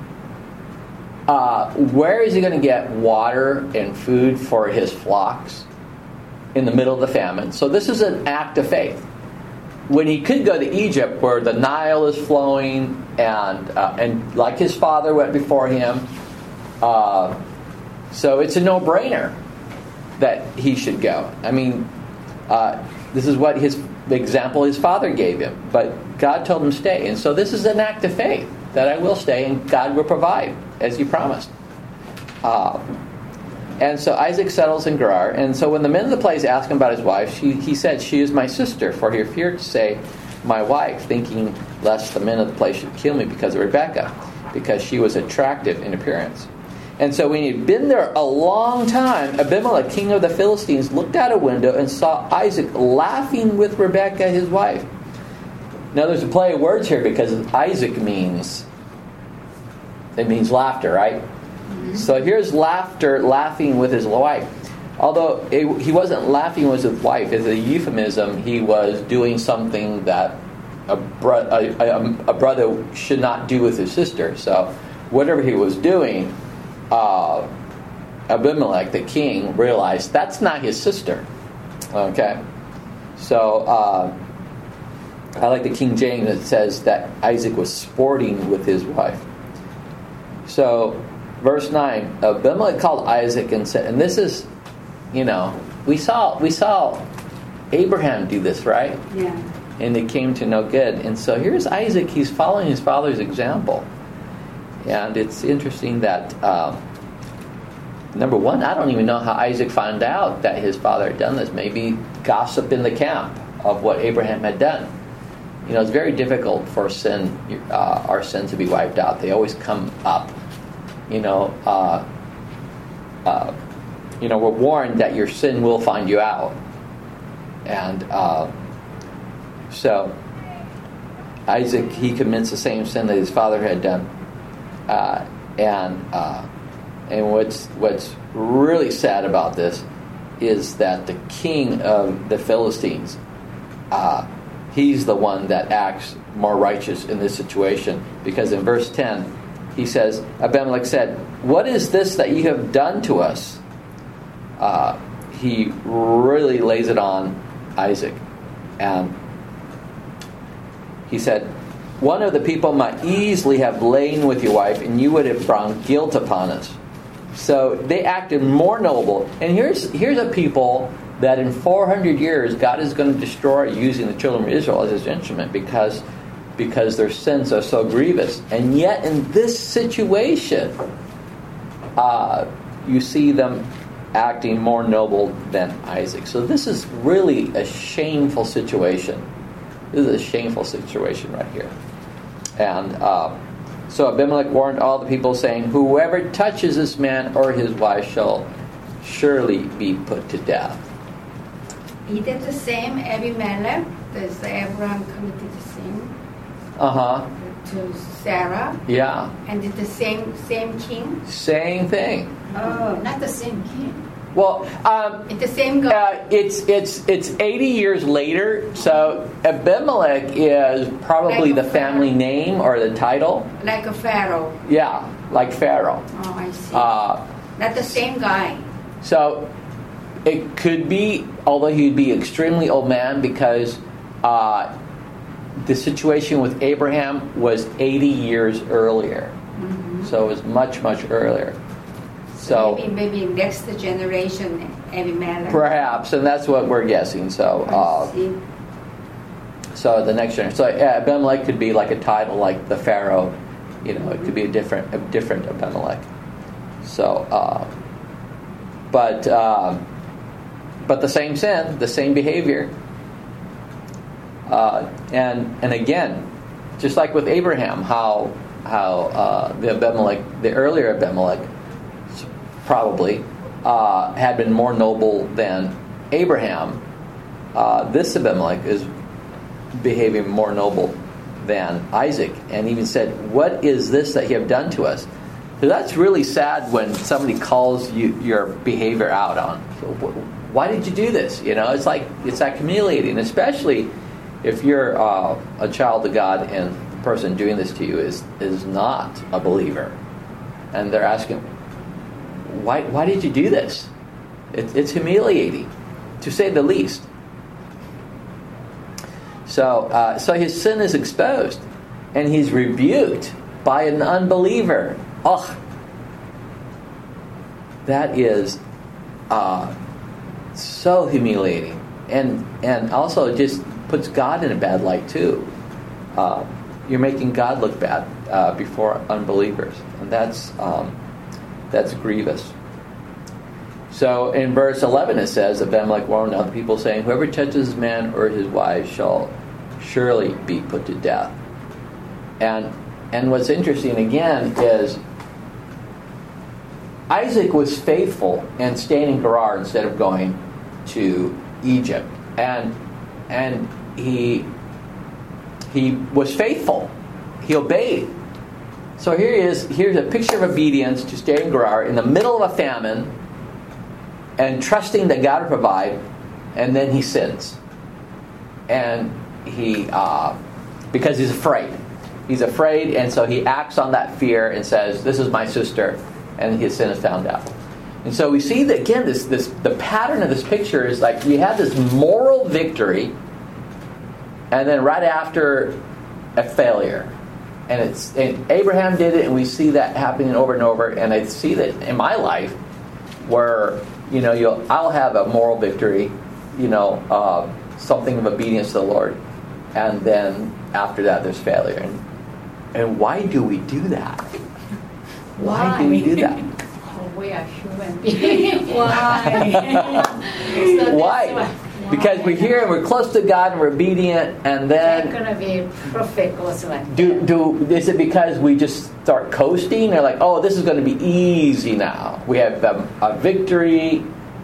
Uh, where is he going to get water and food for his flocks in the middle of the famine? So this is an act of faith. When he could go to Egypt, where the Nile is flowing, and uh, and like his father went before him, uh, so it's a no-brainer that he should go. I mean, uh, this is what his the example his father gave him. But God told him to stay, and so this is an act of faith that I will stay, and God will provide as He promised. Uh, and so Isaac settles in Gerar, and so when the men of the place asked him about his wife, she, he said, "She is my sister," for he feared to say, "my wife," thinking lest the men of the place should kill me because of Rebekah, because she was attractive in appearance. And so when he had been there a long time, Abimelech, king of the Philistines, looked out a window and saw Isaac laughing with Rebekah, his wife. Now there's a play of words here, because Isaac means, it means laughter, right? Mm-hmm. So here's laughter, laughing with his wife. Although it, he wasn't laughing with his wife, as a euphemism, he was doing something that a, bro- a, a, a brother should not do with his sister. So whatever he was doing, Uh, Abimelech, the king, realized that's not his sister. Okay, so uh, I like the King James that says that Isaac was sporting with his wife. So, verse nine, Abimelech called Isaac and said, and this is, you know, we saw we saw Abraham do this, right? Yeah. And it came to no good. And so here's Isaac. He's following his father's example. And it's interesting that, uh, number one, I don't even know how Isaac found out that his father had done this. Maybe gossip in the camp of what Abraham had done. You know, it's very difficult for sin, uh, our sins to be wiped out. They always come up. You know, uh, uh, you know, we're warned that your sin will find you out. And uh, so Isaac, he commits the same sin that his father had done. Uh, and uh, and what's what's really sad about this is that the king of the Philistines, uh, he's the one that acts more righteous in this situation, because in verse ten he says, Abimelech said, "What is this that you have done to us?" Uh, he really lays it on Isaac, and he said, "One of the people might easily have lain with your wife, and you would have brought guilt upon us." So they acted more noble. And here's here's a people that in four hundred years God is going to destroy using the children of Israel as His instrument, because because their sins are so grievous. And yet in this situation, uh, you see them acting more noble than Isaac. So this is really a shameful situation. This is a shameful situation right here. And uh, so Abimelech warned all the people, saying, "Whoever touches this man or his wife shall surely be put to death." He did the same, Abimelech. Does Abraham committed the same Uh-huh. to Sarah? Yeah. And did the same same king? Same thing. Oh, Not the same king. Well, um, it's the same guy. uh, it's it's it's eighty years later, so Abimelech is probably Like a the family name or the title. Like a pharaoh. Yeah, like Pharaoh. Oh, I see. Uh, Not the same guy. So it could be, although he'd be extremely old man, because uh, the situation with Abraham was eighty years earlier. Mm-hmm. So it was much, much earlier. So maybe maybe next generation, Abimelech. perhaps, and that's what we're guessing. So, I uh, see. so the next generation. So yeah, Abimelech could be like a title, like the Pharaoh. You know, it could be a different, a different Abimelech. So, uh, but um, but the same sin, the same behavior, uh, and and again, just like with Abraham, how how uh, the Abimelech, the earlier Abimelech, probably uh, had been more noble than Abraham. Uh, this Abimelech is behaving more noble than Isaac, and even said, "What is this that you have done to us?" So that's really sad when somebody calls you your behavior out on. So, why did you do this? You know, it's like it's like humiliating, especially if you're uh, a child of God and the person doing this to you is is not a believer, and they're asking, "Why? Why did you do this?" It, it's humiliating, to say the least. So, uh, so his sin is exposed, and he's rebuked by an unbeliever. Oh, that is uh, so humiliating, and and also just puts God in a bad light too. Uh, you're making God look bad uh, before unbelievers, and that's um, that's grievous. So in verse eleven it says, Abimelech warned other people, saying, "Whoever touches his man or his wife shall surely be put to death." And and what's interesting again is Isaac was faithful and staying in Gerar instead of going to Egypt, and and he he was faithful. He obeyed. So here he is. Here's a picture of obedience to stay in Gerar in the middle of a famine, and trusting that God will provide, and then he sins, and he uh, because he's afraid. He's afraid, and so he acts on that fear and says, "This is my sister," and his sin is found out. And so we see that again. This this the pattern of this picture is like we have this moral victory, and then right after a failure, and it's and Abraham did it, and we see that happening over and over. And I see that in my life, where you know you'll I'll have a moral victory, you know, uh, something of obedience to the Lord, and then after that there's failure. And and why do we do that? Why, why? do we do that? Oh, we are human beings. Why? So why? why? Because we're here and we're close to God and we're obedient, and then we're gonna be perfect also. Like do do is it because we just start coasting? They're like, oh, this is going to be easy now. We have um, a victory,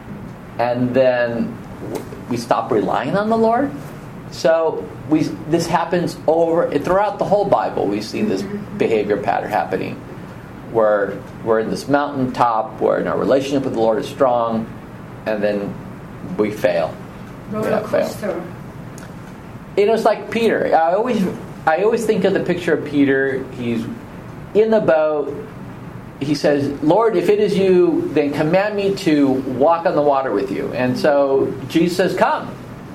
and then we stop relying on the Lord. So we this happens over throughout the whole Bible. We see this behavior pattern happening, where we're in this mountaintop, where in our relationship with the Lord is strong, and then we fail. Roller coaster. You know, it's like Peter. I always, I always think of the picture of Peter. He's in the boat. He says, "Lord, if it is you, then command me to walk on the water with you." And so Jesus says, "Come."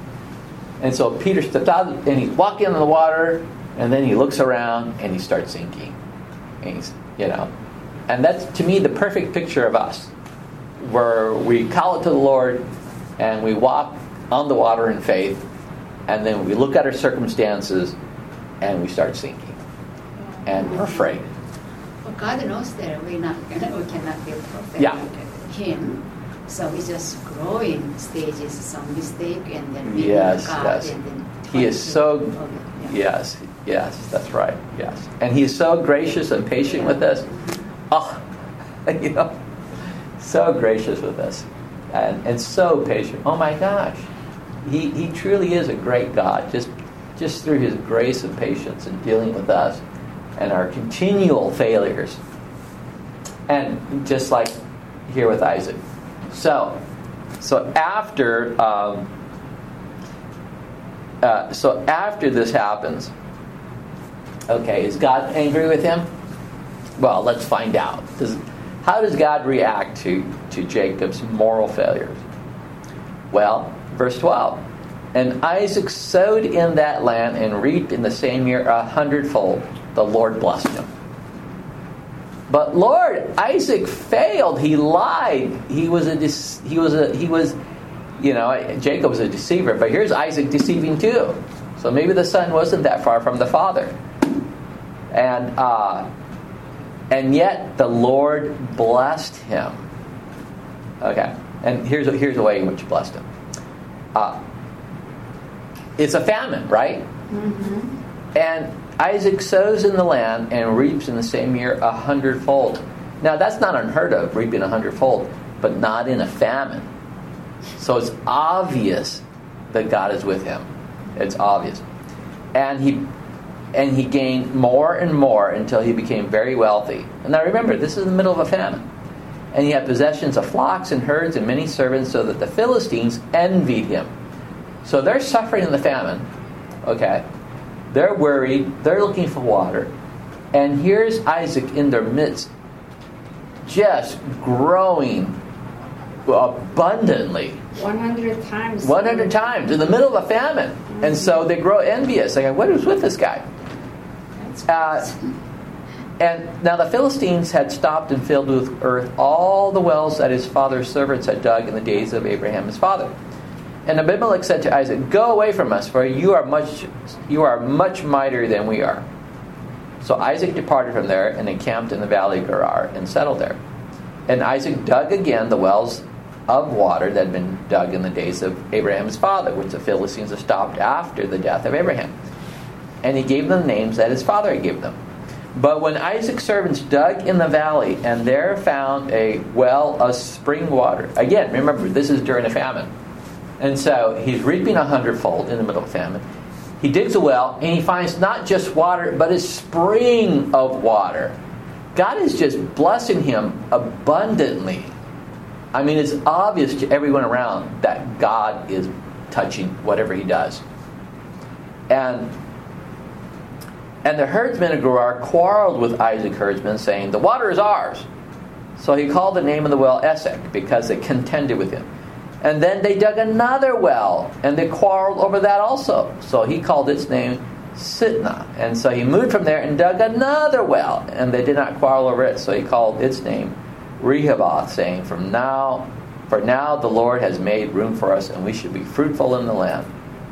And so Peter steps out, and he's walking on the water, and then he looks around, and he starts sinking. And he's, you know, and that's to me the perfect picture of us, where we call it to the Lord, and we walk on the water in faith, and then we look at our circumstances, and we start sinking, and we're afraid. Well, God knows that we're not gonna, we cannot be perfect Yeah. like Him, so we just grow in stages, some mistake, and then we Yes, God, yes. and then He is so. yeah. Yes, yes, that's right. Yes, and He is so gracious and patient with us. Oh, you know, so gracious with us, and and so patient. Oh my gosh. He he truly is a great God, just just through His grace and patience in dealing with us and our continual failures. And just like here with Isaac. So, so after um, uh, so after this happens, okay, is God angry with him? Well, let's find out. Does, how does God react to, to Jacob's moral failures? Well, verse twelve. And Isaac sowed in that land and reaped in the same year a hundredfold. The Lord blessed him. But Lord, Isaac failed. He lied. He was a he was a he was, you know, Jacob was a deceiver. But here's Isaac deceiving too. So maybe the son wasn't that far from the father. And uh, and yet the Lord blessed him. Okay, and here's here's a way in which He blessed him. Uh, it's a famine, right? Mm-hmm. And Isaac sows in the land and reaps in the same year a hundredfold. Now that's not unheard of, reaping a hundredfold, but not in a famine. So it's obvious that God is with him. It's obvious. And he and he gained more and more until he became very wealthy. And now remember, this is in the middle of a famine. And he had possessions of flocks and herds and many servants, so that the Philistines envied him. So they're suffering in the famine. Okay. They're worried. They're looking for water. And here's Isaac in their midst, just growing abundantly. one hundred times. one hundred times in the middle of a famine. Mm-hmm. And so they grow envious. They go, what is with this guy? Uh, and now the Philistines had stopped and filled with earth all the wells that his father's servants had dug in the days of Abraham his father. And Abimelech said to Isaac, go away from us, for you are much you are much mightier than we are. So Isaac departed from there and encamped in the valley of Gerar and settled there. And Isaac dug again the wells of water that had been dug in the days of Abraham his father, which the Philistines had stopped after the death of Abraham. And he gave them names that his father had given them. But when Isaac's servants dug in the valley and there found a well of spring water, again, remember, this is during a famine. And so he's reaping a hundredfold in the middle of famine. He digs a well and he finds not just water, but a spring of water. God is just blessing him abundantly. I mean, it's obvious to everyone around that God is touching whatever he does. And and the herdsmen of Gerar quarreled with Isaac's herdsmen, saying, the water is ours. So he called the name of the well Esek, because they contended with him. And then they dug another well, and they quarreled over that also. So he called its name Sitnah. And so he moved from there and dug another well, and they did not quarrel over it. So he called its name Rehoboth, saying, From now, for now the Lord has made room for us, and we should be fruitful in the land.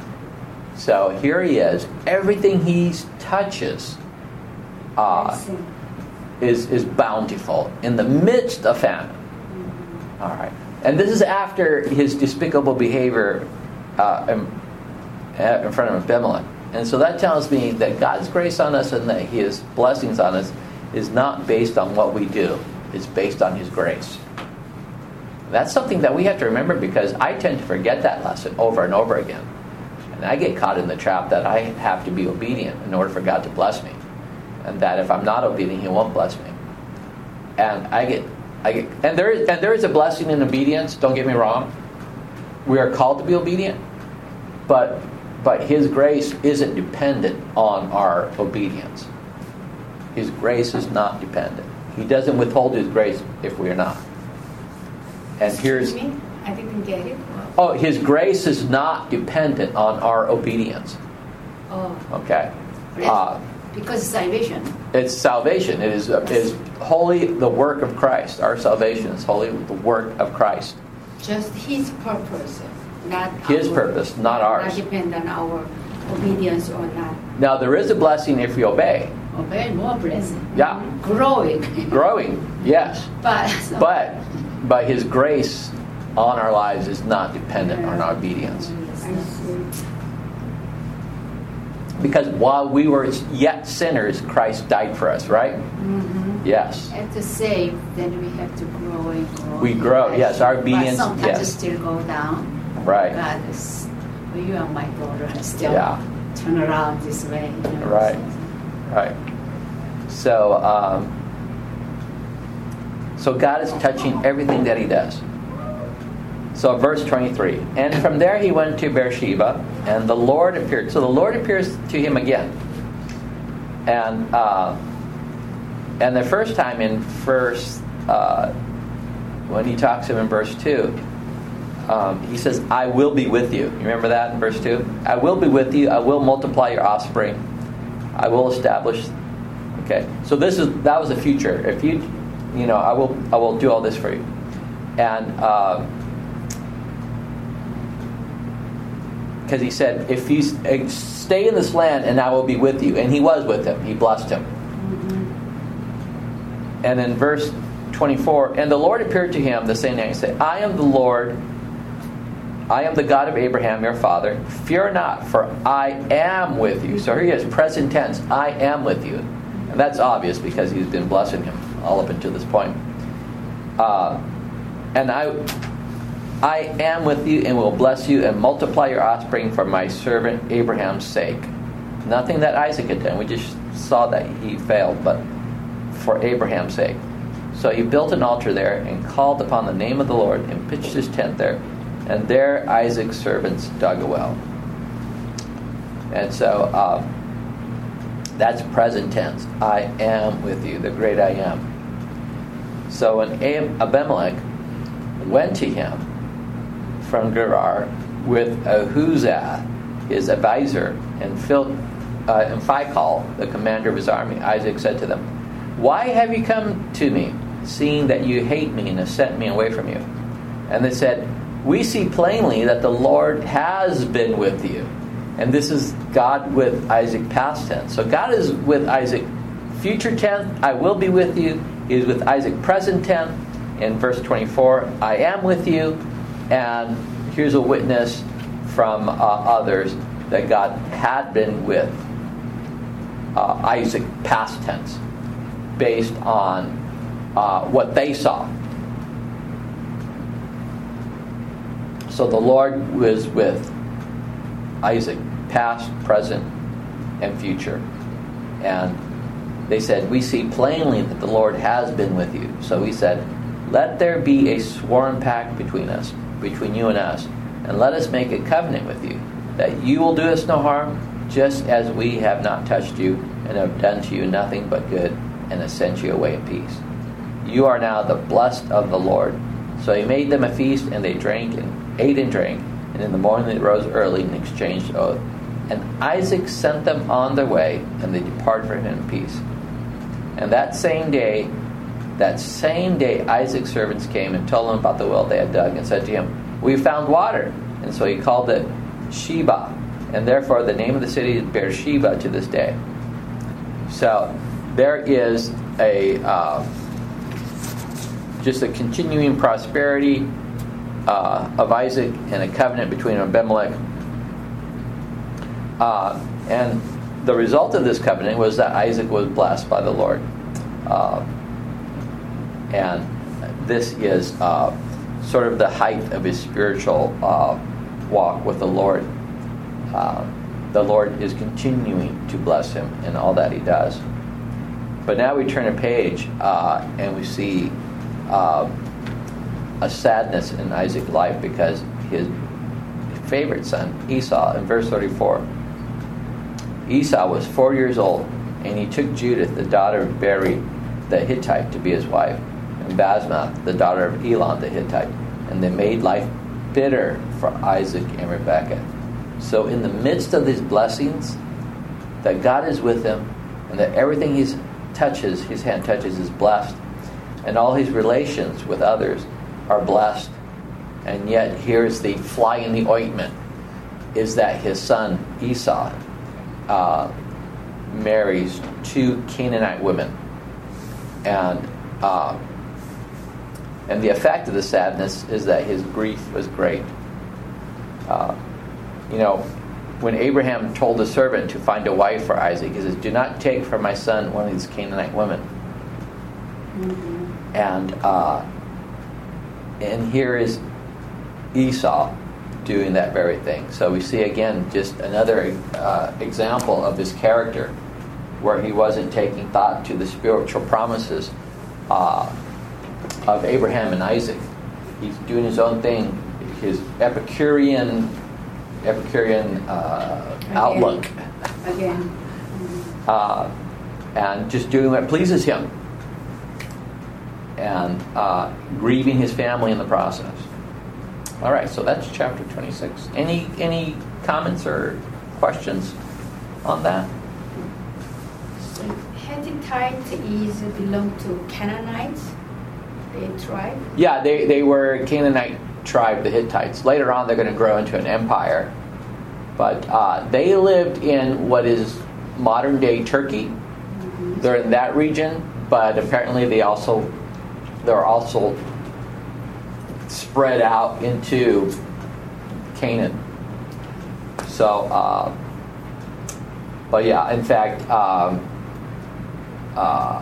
So here he is. Everything he touches uh, is, is bountiful in the midst of famine. Mm-hmm. All right. And this is after his despicable behavior uh, in, in front of Abimelech. And so that tells me that God's grace on us and that his blessings on us is not based on what we do. It's based on his grace. That's something that we have to remember, because I tend to forget that lesson over and over again. And I get caught in the trap that I have to be obedient in order for God to bless me. And that if I'm not obedient, he won't bless me. And I get, I get, and there is, and there is a blessing in obedience, don't get me wrong. We are called to be obedient. But, but his grace isn't dependent on our obedience. His grace is not dependent. He doesn't withhold his grace if we are not. And here's... Excuse me? I didn't get it. Oh, his grace is not dependent on our obedience. Oh. Okay. Uh, because it's salvation. It's salvation. It is, it is wholly the work of Christ. Our salvation is wholly the work of Christ. Just his purpose, not his our, purpose, not ours. Not depend on our obedience or not. Now, there is a blessing if we obey. Obey, more blessing. Yeah. Growing. Growing, yes. But, so. but, but his grace on our lives is not dependent on our obedience. Because while we were yet sinners, Christ died for us, right? Mm-hmm. Yes. And to save, then we have to grow and grow. We grow, yes. Our obedience, but sometimes yes. it still go down. Right. God is, well, you are my daughter, and still yeah. turn around this way. You know, right. so. Right. So, um, so God is touching everything that he does. So verse twenty-three, and from there he went to Beersheba, and the Lord appeared. So the Lord appears to him again, and uh, and the first time in verse uh, when he talks to him in verse two, um, he says, "I will be with you." You remember that in verse two? I will be with you. I will multiply your offspring. I will establish. Okay, so this is that was the future. If you, you know, I will I will do all this for you, and. Uh, Because he said, if you stay in this land, and I will be with you. And he was with him. He blessed him. Mm-hmm. And in verse twenty-four, and the Lord appeared to him the same night and said, I am the Lord I am the God of Abraham, your father. Fear not, for I am with you. So here he is, present tense. I am with you. And that's obvious because he's been blessing him all up until this point. Uh, and I, I am with you and will bless you and multiply your offspring for my servant Abraham's sake. Nothing that Isaac had done. We just saw that he failed, but for Abraham's sake. So he built an altar there and called upon the name of the Lord and pitched his tent there. And there Isaac's servants dug a well. And so uh, that's present tense. I am with you, the great I am. So when Abimelech went to him from Gerar with Ahuzah, his advisor, and, Phil, uh, and Phicol, the commander of his army, Isaac said to them, "Why have you come to me, seeing that you hate me and have sent me away from you?" And they said, "We see plainly that the Lord has been with you." And this is God with Isaac past tense. So God is with Isaac future tense, I will be with you. He is with Isaac present tense. In verse twenty-four, I am with you. And here's a witness from uh, others that God had been with uh, Isaac past tense based on uh, what they saw. So the Lord was with Isaac, past, present, and future. And they said, "We see plainly that the Lord has been with you." So he said, "Let there be a sworn pact between us, between you and us, and let us make a covenant with you, that you will do us no harm, just as we have not touched you, and have done to you nothing but good, and have sent you away in peace. You are now the blessed of the Lord." So he made them a feast, and they drank and ate and drank, and in the morning they rose early and exchanged oath. And Isaac sent them on their way, and they departed from him in peace. And that same day, that same day, Isaac's servants came and told him about the well they had dug, and said to him, "We found water." And so he called it Sheba, and therefore the name of the city is Beersheba to this day. So there is a uh, just a continuing prosperity Uh, of Isaac and a covenant between Abimelech. Uh, and the result of this covenant was that Isaac was blessed by the Lord. Uh, and this is uh, sort of the height of his spiritual uh, walk with the Lord. Uh, the Lord is continuing to bless him in all that he does. But now we turn a page uh, and we see uh, a sadness in Isaac's life because his favorite son, Esau, in verse thirty-four, Esau was four years old, and he took Judith, the daughter of Beri the Hittite, to be his wife, and Basmath, the daughter of Elon the Hittite, and they made life bitter for Isaac and Rebekah. So in the midst of these blessings, that God is with him, and that everything he touches, his hand touches, is blessed, and all his relations with others are blessed, and yet here's the fly in the ointment, is that his son Esau uh, marries two Canaanite women, and uh, and the effect of the sadness is that his grief was great. Uh, you know, when Abraham told the servant to find a wife for Isaac, he says, "Do not take for my son one of these Canaanite women." Mm-hmm. And uh, And here is Esau doing that very thing. So we see again just another uh, example of his character, where he wasn't taking thought to the spiritual promises uh, of Abraham and Isaac. He's doing his own thing, his Epicurean Epicurean uh, Again. outlook, Again. uh, and just doing what pleases him. And uh, grieving his family in the process. All right, so that's chapter twenty-six. Any any comments or questions on that? Hittite is belong to Canaanites, the tribe. Yeah, they, they were a Canaanite tribe, the Hittites. Later on, they're going to grow into an empire. But uh, they lived in what is modern-day Turkey. Mm-hmm. They're in that region, but apparently they also... They're also spread out into Canaan. So, uh, but yeah, in fact, um, uh,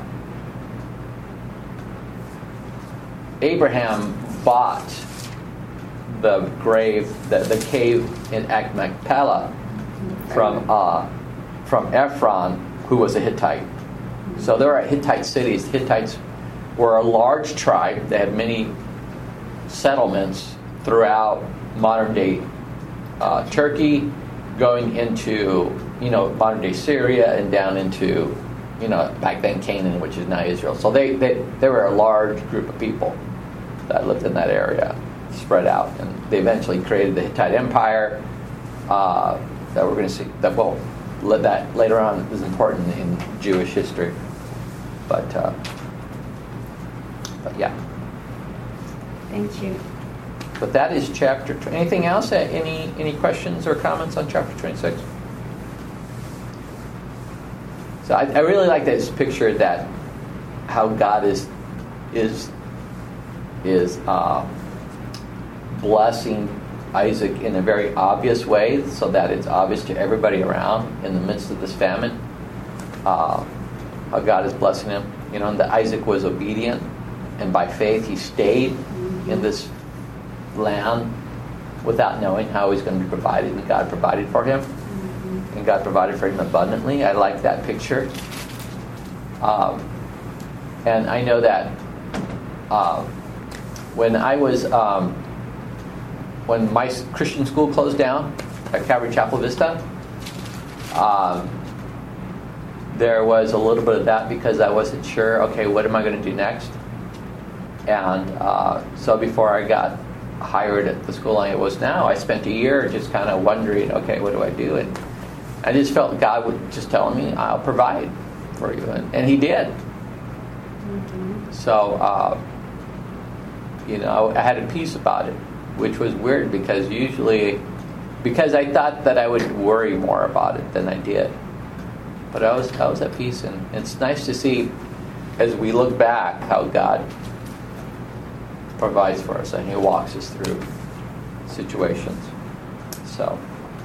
Abraham bought the grave, the, the cave in Machpelah from uh, from Ephron, who was a Hittite. So there are Hittite cities. Hittites were a large tribe. They had many settlements throughout modern day uh, Turkey, going into you know modern day Syria and down into you know back then Canaan, which is now Israel. So they they, they were a large group of people that lived in that area, spread out, and they eventually created the Hittite Empire. Uh, that we're going to see that well that later on is important in Jewish history. But, uh, but yeah. Thank you. But that is chapter. twenty. Anything else? Any any questions or comments on chapter twenty-six? So I, I really like this picture that how God is is is uh, blessing Isaac in a very obvious way, so that it's obvious to everybody around in the midst of this famine. Uh, how God is blessing him. You know, and that Isaac was obedient, and by faith he stayed mm-hmm. in this land without knowing how he's going to be provided, and God provided for him. Mm-hmm. And God provided for him abundantly. I like that picture. Um, and I know that uh, when I was, um, when my Christian school closed down at Calvary Chapel Vista, um, there was a little bit of that because I wasn't sure, okay, what am I going to do next? And uh, so before I got hired at the school I was now, I spent a year just kind of wondering, okay, what do I do? And I just felt God was just telling me, I'll provide for you. And, and he did. Mm-hmm. So, uh, you know, I had a peace about it, which was weird because usually, because I thought that I would worry more about it than I did. But I was, I was at peace, and it's nice to see, as we look back, how God provides for us, and he walks us through situations. So,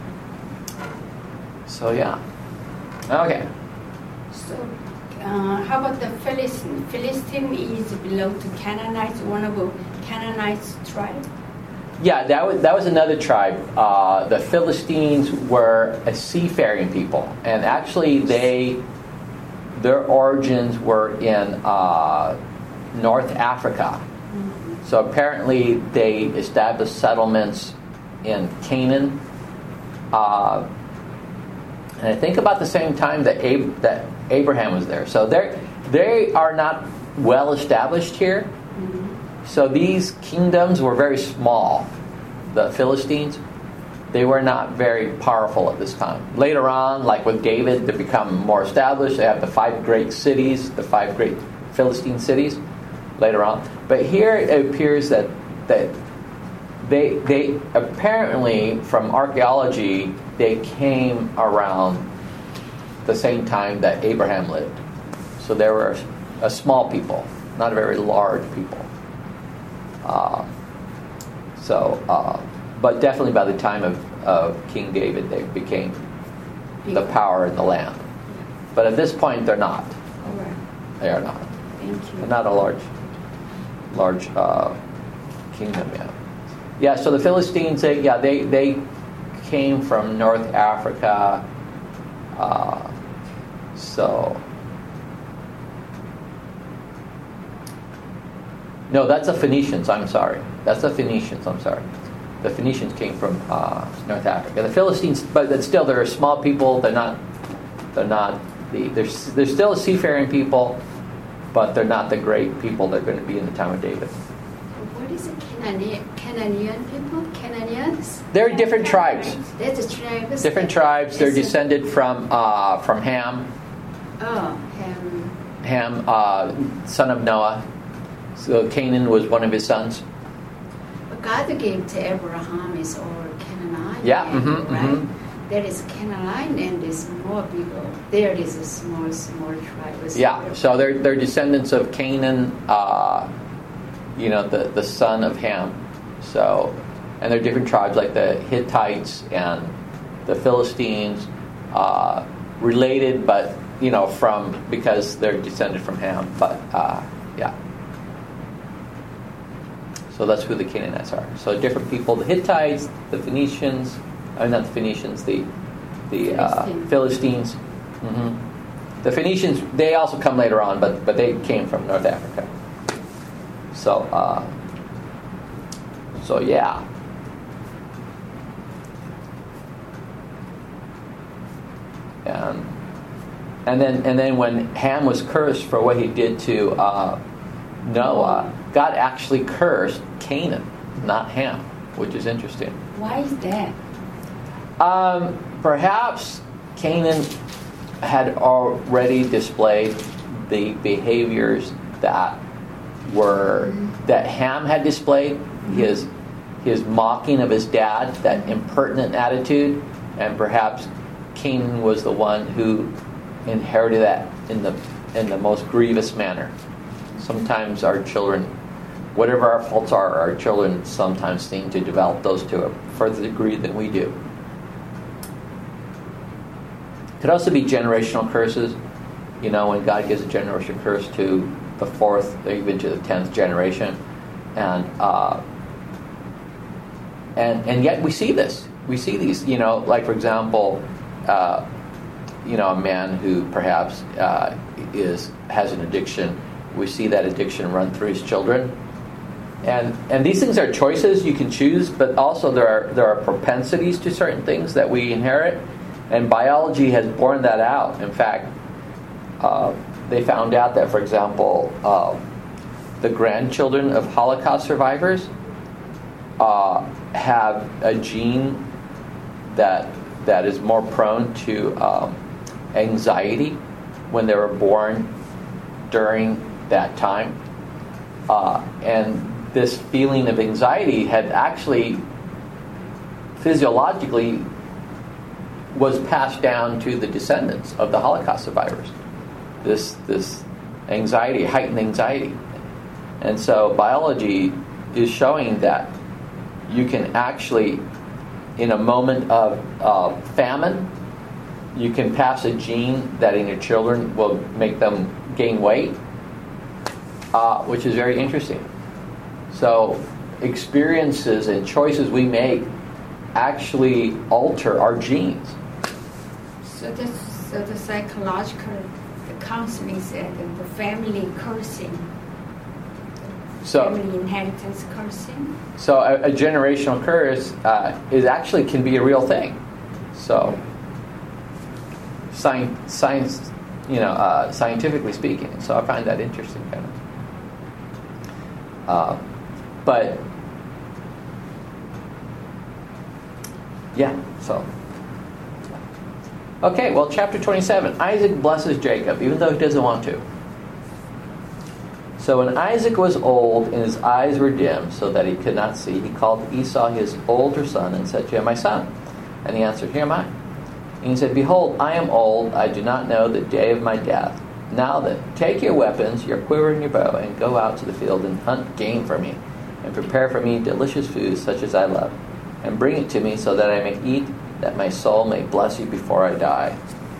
so yeah. Okay. So, uh, how about the Philistine? Philistine is belong to Canaanites, one of the Canaanites tribe. Yeah, that was that was another tribe. Uh, the Philistines were a seafaring people, and actually, they their origins were in uh, North Africa. Mm-hmm. So apparently, they established settlements in Canaan, uh, and I think about the same time that Ab- that Abraham was there. So they they are not well established here. So these kingdoms were very small. The Philistines, they were not very powerful at this time. Later on, like with David, they become more established. They have the five great cities, the five great Philistine cities later on. But here it appears that that they they apparently, from archaeology, they came around the same time that Abraham lived. So they were a, a small people, not a very large people. Uh, so, uh, but definitely by the time of, of King David, they became the power in the land. But at this point, they're not. All right. They are not. Thank you. They're not a large, large uh, kingdom yet. Yeah. So the Philistines, they, yeah, they they came from North Africa. Uh, so. No, that's the Phoenicians, I'm sorry. That's the Phoenicians, I'm sorry. The Phoenicians came from uh, North Africa. The Philistines, but still, they're small people. They're not, they're not, the, they're, they're still a seafaring people, but they're not the great people they're going to be in the time of David. What is it, Canaan- Canaan people? Canaanians? They're different tribes. That's a tribe. Different tribes. They're descended from uh, from Ham. Oh, Ham. Ham, uh, son of Noah. So Canaan was one of his sons. But God gave to Abraham is all Canaanite. Yeah, land, mm-hmm, right? mm-hmm. There is Canaanite and there's more people. There is a small, small tribe. Yeah, so they're they're descendants of Canaan. Uh, you know, the the son of Ham. So and there are different tribes like the Hittites and the Philistines, uh, related, but you know, from because they're descended from Ham. But uh, yeah, so that's who the Canaanites are. So different people: the Hittites, the Phoenicians. I mean, not the Phoenicians, the the uh, Philistines. Mm-hmm. The Phoenicians, they also come later on, but but they came from North Africa. So uh, so yeah. And and then and then when Ham was cursed for what he did to uh, Noah, God actually cursed Canaan, not Ham, which is interesting. Why is that? Um, perhaps Canaan had already displayed the behaviors that were that Ham had displayed, his his mocking of his dad, that impertinent attitude, and perhaps Canaan was the one who inherited that in the in the most grievous manner. Sometimes our children, whatever our faults are, our children sometimes seem to develop those to a further degree than we do. It could also be generational curses. You know, when God gives a generational curse to the fourth, or even to the tenth generation, and uh, and and yet we see this. We see these. You know, like for example, uh, you know, a man who perhaps uh, is has an addiction. We see that addiction run through his children, and and these things are choices you can choose, but also there are there are propensities to certain things that we inherit. And biology has borne that out. In fact, uh, they found out that, for example, uh, the grandchildren of Holocaust survivors uh, have a gene that that is more prone to um, anxiety when they were born during that time. Uh, and this feeling of anxiety had actually physiologically was passed down to the descendants of the Holocaust survivors. This this anxiety, heightened anxiety. And so biology is showing that you can actually, in a moment of uh, famine, you can pass a gene that in your children will make them gain weight, uh, which is very interesting. So experiences and choices we make actually alter our genes. So the, so the psychological, the counseling is that the family cursing, so, family inheritance cursing. So a, a generational curse uh, is actually can be a real thing. So science, science, you know, uh, scientifically speaking. So I find that interesting, kind of. Uh, but yeah, so. Okay, well, chapter twenty-seven. Isaac blesses Jacob, even though he doesn't want to. So when Isaac was old and his eyes were dim so that he could not see, he called Esau his older son and said to him, "My son." And he answered, "Here am I." And he said, "Behold, I am old. I do not know the day of my death. Now then, take your weapons, your quiver and your bow, and go out to the field and hunt game for me, and prepare for me delicious food such as I love, and bring it to me so that I may eat, that my soul may bless you before I die."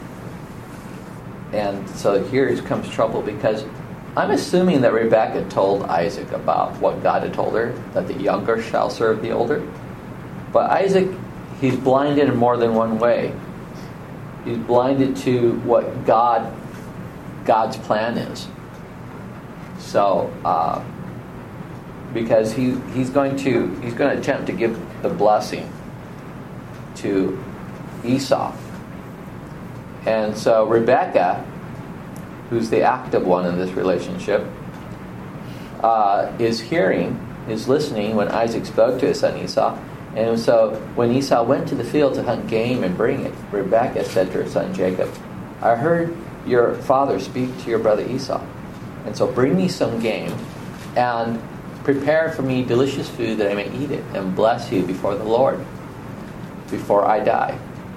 And so here comes trouble, because I'm assuming that Rebekah told Isaac about what God had told her, that the younger shall serve the older. But Isaac, he's blinded in more than one way. He's blinded to what God, God's plan is. So, uh, because he he's going to he's going to attempt to give the blessing to Esau. And so Rebekah, who's the active one in this relationship, uh, is hearing, is listening when Isaac spoke to his son Esau. And so when Esau went to the field to hunt game and bring it, Rebekah said to her son Jacob, "I heard your father speak to your brother Esau. And so bring me some game and prepare for me delicious food that I may eat it and bless you before the Lord, before I die.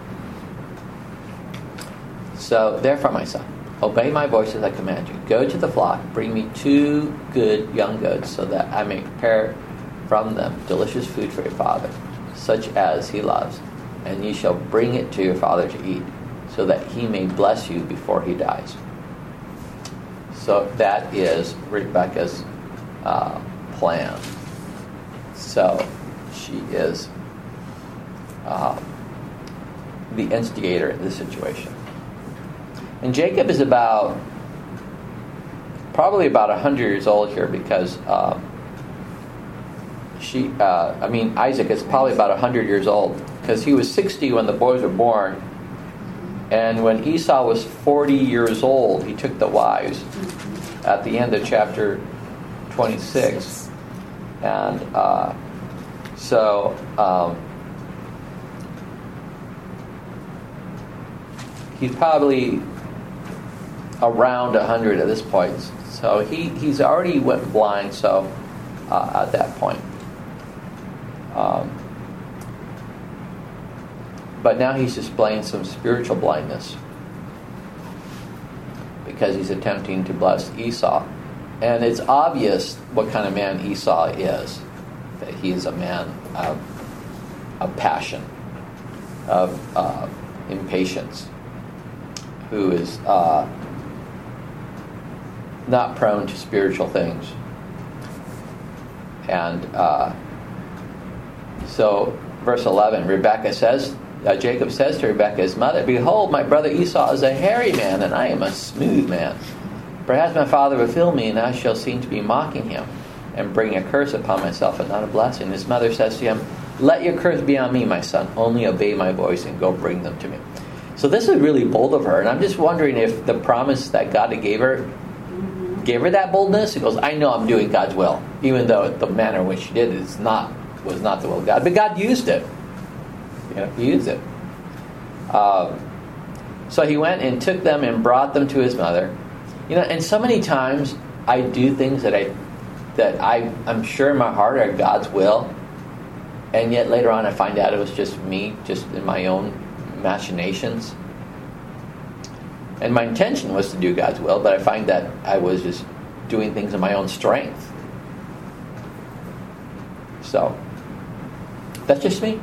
So therefore, my son, obey my voice as I command you. Go to the flock, bring me two good young goats so that I may prepare from them delicious food for your father, such as he loves, and ye shall bring it to your father to eat, so that he may bless you before he dies. So that is Rebekah's uh, plan. So she is uh, the instigator of the situation. And Jacob is about, probably about one hundred years old here, because uh, she, uh, I mean, Isaac is probably about one hundred years old, because he was sixty when the boys were born. And when Esau was forty years old, he took the wives at the end of chapter twenty-six. And uh, so um, he's probably around one hundred at this point. So he, he's already went blind, so uh, at that point. Um, but now he's displaying some spiritual blindness, because he's attempting to bless Esau. And it's obvious what kind of man Esau is. That he is a man of, of passion, of uh, impatience, who is uh, not prone to spiritual things. And uh, so, verse eleven, Rebekah says, uh, Jacob says to Rebekah, his mother, behold, my brother Esau is a hairy man, and I am a smooth man. Perhaps my father will feel me, and I shall seem to be mocking him, and bring a curse upon myself, and not a blessing. His mother says to him, let your curse be on me, my son. Only obey my voice, and go bring them to me. So this is really bold of her, and I'm just wondering if the promise that God gave her, gave her that boldness. He goes, I know I'm doing God's will, even though the manner in which she did it is not, was not the will of God. But God used it. You know, he used it. Um, so he went and took them and brought them to his mother. You know, and so many times I do things that I that I I'm sure in my heart are God's will, and yet later on I find out it was just me, just in my own machinations. And my intention was to do God's will, but I find that I was just doing things in my own strength. So that's just me.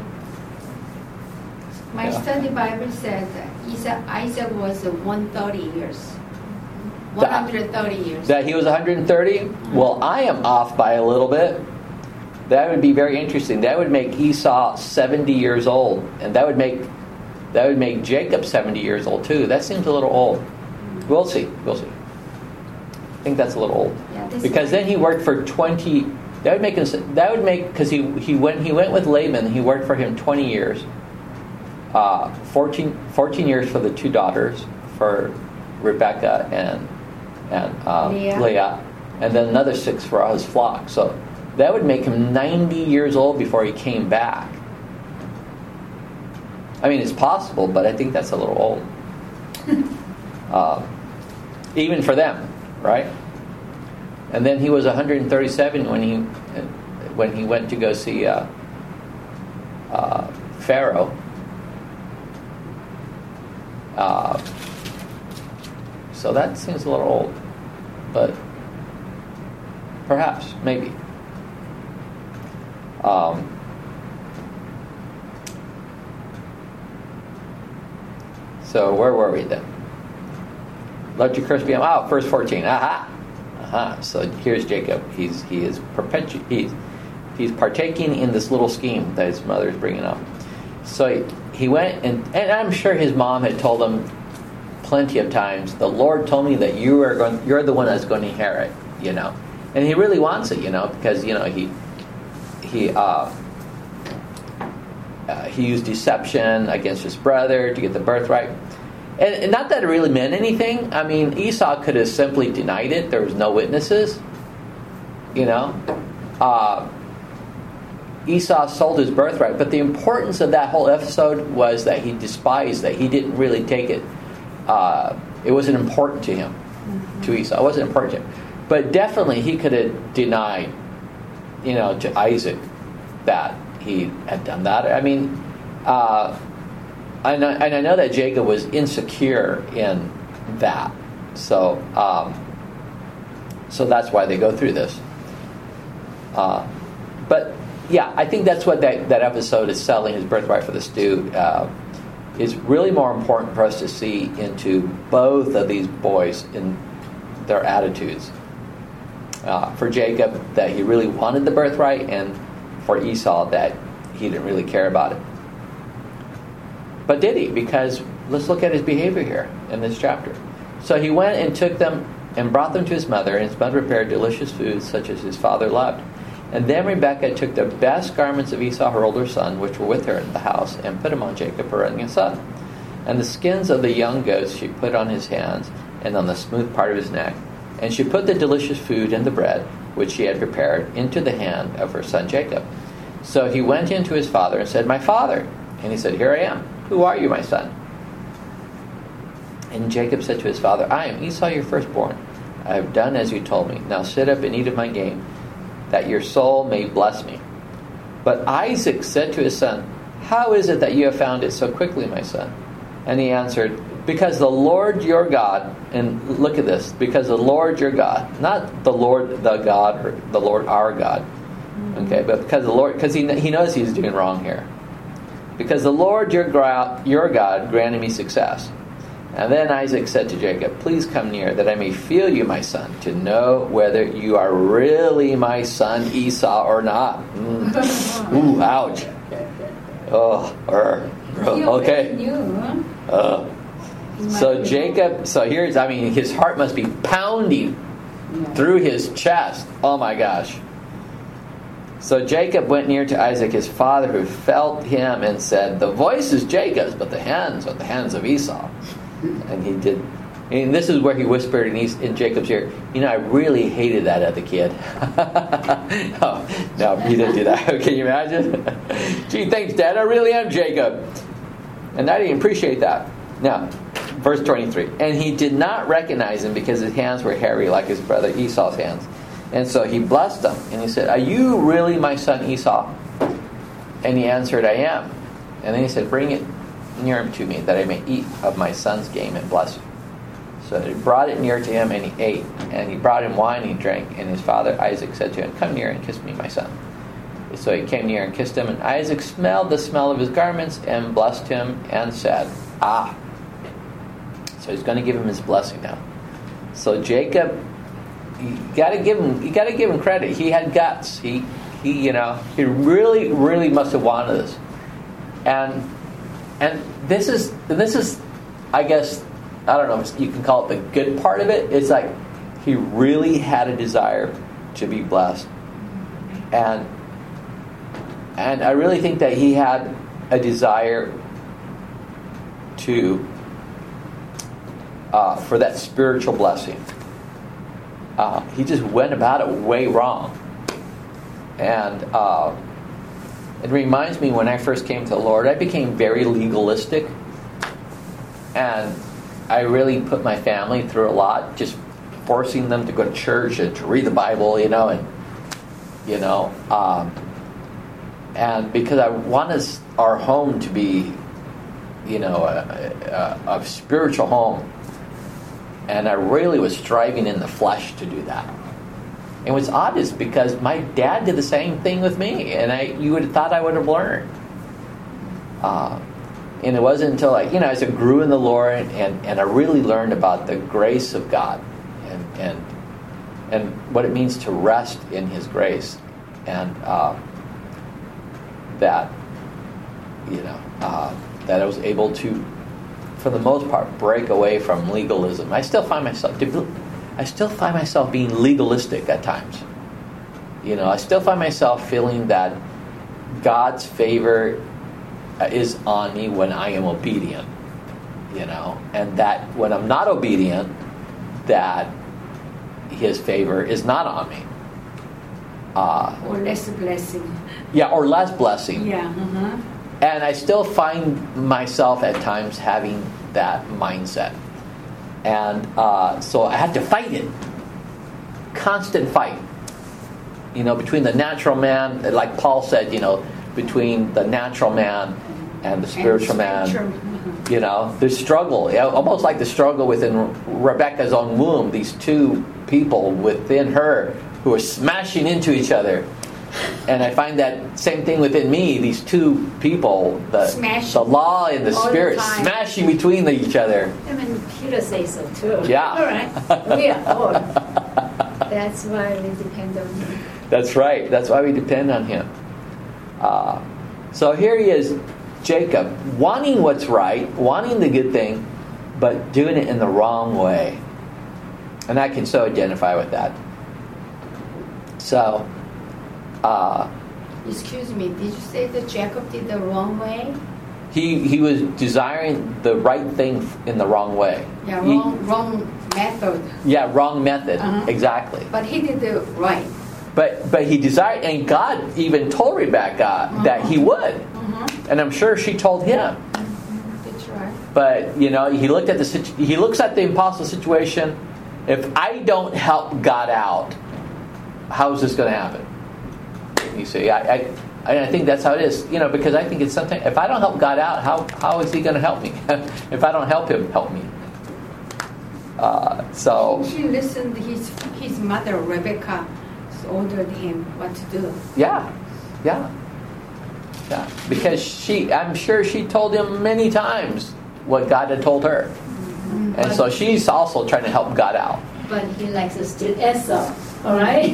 My Yeah. study Bible says Isaac, Isaac was one hundred thirty years. one hundred thirty years. That he was one hundred thirty? Well, I am off by a little bit. That would be very interesting. That would make Esau seventy years old, and that would make that would make Jacob seventy years old too. That seems a little old. We'll see. We'll see. I think that's a little old. Yeah, this Because then he worked for twenty. That would make him. That would make because he he went he went with Laban. He worked for him twenty years. Uh, fourteen, fourteen years for the two daughters, for Rebekah and and uh, Leah. Leah, and then another six for his flock. So that would make him ninety years old before he came back. I mean, it's possible, but I think that's a little old. uh, even for them, right? And then he was one hundred thirty-seven when he when he went to go see uh, uh, Pharaoh. Uh, so that seems a little old, but perhaps, maybe. Um, so where were we then? Let your curse be on. Oh, verse fourteen. Aha. Aha. So here's Jacob. He's he is perpetu- he's he's partaking in this little scheme that his mother is bringing up. So he, he went and and I'm sure his mom had told him plenty of times, the Lord told me that you are going you're the one that's going to inherit, you know. And he really wants it, you know, because you know he he uh, uh, he used deception against his brother to get the birthright. And, and not that it really meant anything. I mean, Esau could have simply denied it. There was no witnesses, you know. Uh, Esau sold his birthright, but the importance of that whole episode was that he despised that. He didn't really take it. Uh, it wasn't important to him, mm-hmm. to Esau. It wasn't important to him. But definitely he could have denied, you know, to Isaac that he had done that. I mean, uh, and, I, and I know that Jacob was insecure in that. So, um, so that's why they go through this. Uh, but yeah, I think that's what that, that episode is selling, his birthright for the stew. Uh, is really more important for us to see into both of these boys in their attitudes. Uh, for Jacob, that he really wanted the birthright, and for Esau, that he didn't really care about it. But did he? Because let's look at his behavior here in this chapter. So he went and took them and brought them to his mother, and his mother prepared delicious food such as his father loved. And then Rebekah took the best garments of Esau, her older son, which were with her in the house, and put them on Jacob, her youngest son. And the skins of the young goats she put on his hands and on the smooth part of his neck. And she put the delicious food and the bread, which she had prepared, into the hand of her son Jacob. So he went in to his father and said, "My father." And he said, "Here I am. Who are you, my son?" And Jacob said to his father, "I am Esau, your firstborn. I have done as you told me. Now sit up and eat of my game, that your soul may bless me." But Isaac said to his son, "How is it that you have found it so quickly, my son?" And he answered, "Because the Lord your God," and look at this, "because the Lord your God," not the Lord the God or the Lord our God, okay, but because the Lord, because he he knows he's doing wrong here. "Because the Lord your gra- your God granted me success." And then Isaac said to Jacob, "Please come near, that I may feel you, my son, to know whether you are really my son Esau or not." Mm. Ooh, ouch. Oh, er, okay. Uh, so Jacob, so here's, I mean, his heart must be pounding through his chest. Oh my gosh. So Jacob went near to Isaac his father, who felt him and said, "The voice is Jacob's, but the hands are the hands of Esau." And he did. And this is where he whispered in, East, in Jacob's ear, "You know, I really hated that other kid." Oh, no, he didn't do that. Can you imagine? "Gee, thanks, Dad. I really am Jacob." And I didn't appreciate that. Now, verse twenty-three. "And he did not recognize him because his hands were hairy like his brother Esau's hands. And so he blessed him. And he said, 'Are you really my son Esau?' And he answered, 'I am.' And then he said, 'Bring it near him to me, that I may eat of my son's game and bless you.' So he brought it near to him, and he ate. And he brought him wine, and he drank. And his father Isaac said to him, 'Come near and kiss me, my son.' So he came near and kissed him. And Isaac smelled the smell of his garments and blessed him and said, 'Ah.'" So he's going to give him his blessing now. So Jacob, you got to give him, you got to give him credit. He had guts. He, he, you know, he really, really must have wanted this. And and this is this is, I guess, I don't know if you can call it the good part of it. It's like he really had a desire to be blessed, and and I really think that he had a desire to uh, for that spiritual blessing. Uh, he just went about it way wrong, and uh, it reminds me when I first came to the Lord, I became very legalistic, and I really put my family through a lot, just forcing them to go to church and to read the Bible, you know, and you know, um, and because I wanted our home to be, you know, a, a, a spiritual home, and I really was striving in the flesh to do that. And what's odd is because my dad did the same thing with me, and I you would have thought I would have learned. Uh, and it wasn't until I, you know, as I grew in the Lord, and, and I really learned about the grace of God, and and and what it means to rest in His grace, and uh, that, you know, uh, that I was able to, for the most part, break away from legalism. I still find myself. I still find myself being legalistic at times. You know, I still find myself feeling that God's favor is on me when I am obedient. You know, and that when I'm not obedient, that His favor is not on me. Uh, or less blessing. Yeah, or less blessing. Yeah. Uh-huh. And I still find myself at times having that mindset. And uh, so I had to fight it. Constant fight. You know, between the natural man, like Paul said, you know, between the natural man and the spiritual and the spiritual. man. You know, the struggle, almost like the struggle within Rebecca's own womb, these two people within her who are smashing into each other. and I find that same thing within me. These two people, the Smash the law and the all the spirit, time. smashing between the, each other. I mean, Peter says so too. Yeah. All right. We are all. That's why we depend on him. That's right. That's why we depend on him. Uh, so here he is, Jacob, wanting what's right, wanting the good thing, but doing it in the wrong way. And I can so identify with that. So, uh, Excuse me, did you say that Jacob did the wrong way? he he was desiring the right thing in the wrong way. Yeah, He- wrong, wrong method. yeah, wrong method. Uh-huh. Exactly. But he did it right. But but he desired, and God even told Rebecca Uh-huh. that he would. Uh-huh. And I'm sure she told him. That's right. But you know, he looked at the situ- he looks at the impossible situation. If I don't help God out, how is this going to happen? You see, I, I I think that's how it is. You know, because I think it's something. If I don't help God out, how how is He going to help me? If I don't help Him, help me. Uh, so He listened his his mother Rebecca ordered him what to do. yeah, yeah, yeah. Because she, I'm sure she told him many times what God had told her, and so she's also trying to help God out. But he likes to still Esau. All right.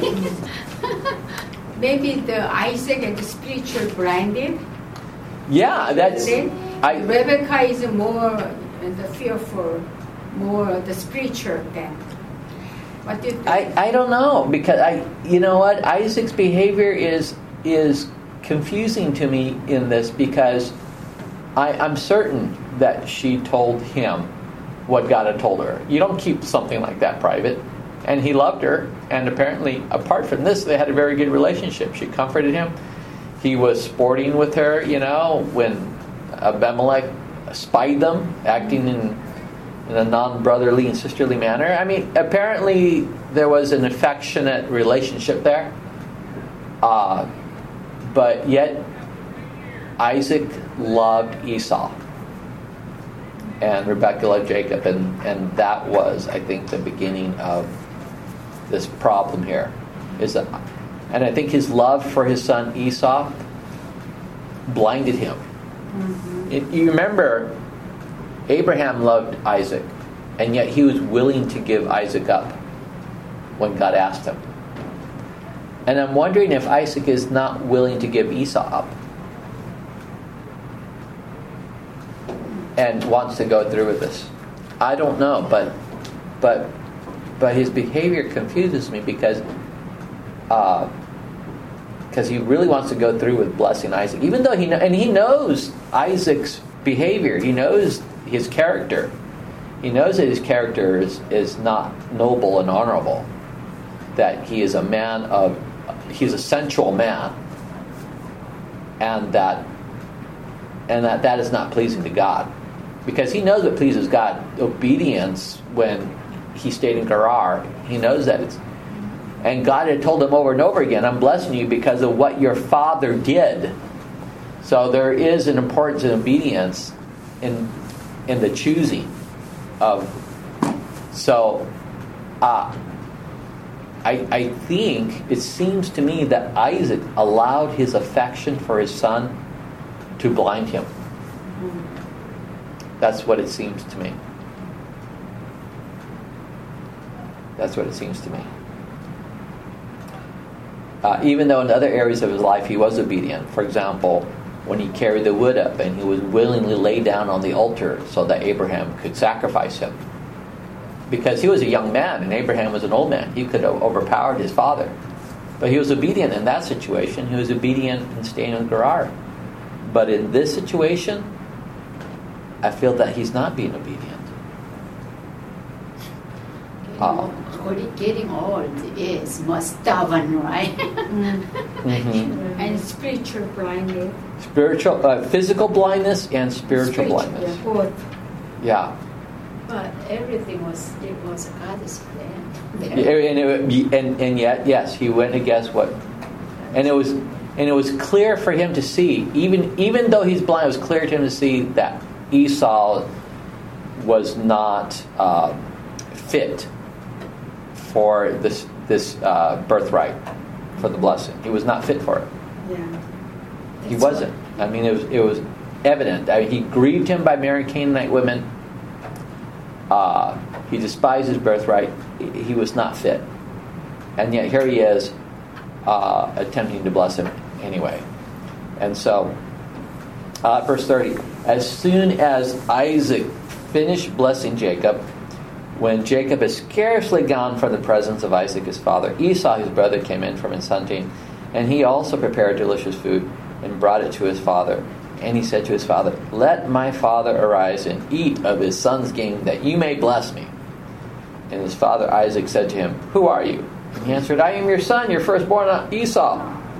Maybe the Isaac and the spiritual blinded. Yeah, that's. Then I, Rebecca is more uh, the fearful, more the spiritual than. What do you think? I, I don't know, because I you know what, Isaac's behavior is is confusing to me in this, because I, I'm certain that she told him what God had told her. You don't keep something like that private. And he loved her, and apparently apart from this they had a very good relationship. She comforted him. He was sporting with her, you know, when Abimelech spied them, acting in in a non-brotherly and sisterly manner. I mean, apparently there was an affectionate relationship there. Uh, but yet, Isaac loved Esau. And Rebekah loved Jacob. And, and that was, I think, the beginning of this problem here. Is that, and I think his love for his son Esau blinded him. Mm-hmm. It, you remember, Abraham loved Isaac, and yet he was willing to give Isaac up when God asked him. And I'm wondering if Isaac is not willing to give Esau up and wants to go through with this. I don't know, but but but his behavior confuses me, because uh, because he really wants to go through with blessing Isaac, even though he know, and he knows Isaac's behavior. He knows his character. He knows that his character is, is not noble and honorable. That he is a man of, he's a sensual man, and that and that that is not pleasing to God, because he knows what pleases God. Obedience, when he stayed in Gerar, he knows that it's, and God had told him over and over again, I'm blessing you because of what your father did. So there is an importance in obedience in in the choosing of. So uh, I, I think it seems to me that Isaac allowed his affection for his son to blind him. That's what it seems to me. That's what it seems to me. Uh, even though in other areas of his life he was obedient. For example, when he carried the wood up and he was willingly laid down on the altar so that Abraham could sacrifice him. Because he was a young man and Abraham was an old man. He could have overpowered his father. But he was obedient in that situation. He was obedient in staying in Gerar. But in this situation, I feel that he's not being obedient. Uh, Getting old is more stubborn, right? mm-hmm. And spiritual blinded. Spiritual, uh, physical blindness and spiritual, blindness. Yeah, both. Yeah. But everything was, it was God's plan. And, it, and and yet, yes, he went against what, and it was, and it was clear for him to see, even even though he's blind, it was clear to him to see that Esau was not uh, fit for this this uh, birthright, for the blessing. He was not fit for it. Yeah. He That's wasn't. I mean, it was it was evident. I mean, he grieved him by marrying Canaanite women. Uh, he despised his birthright. He, he was not fit. And yet here he is uh, attempting to bless him anyway. And so, uh, verse thirty, as soon as Isaac finished blessing Jacob, when Jacob had scarcely gone from the presence of Isaac his father, Esau his brother came in from his hunting, and he also prepared delicious food and brought it to his father. And he said to his father, let my father arise and eat of his son's game, that you may bless me. And his father Isaac said to him, who are you? And he answered, I am your son, your firstborn Esau.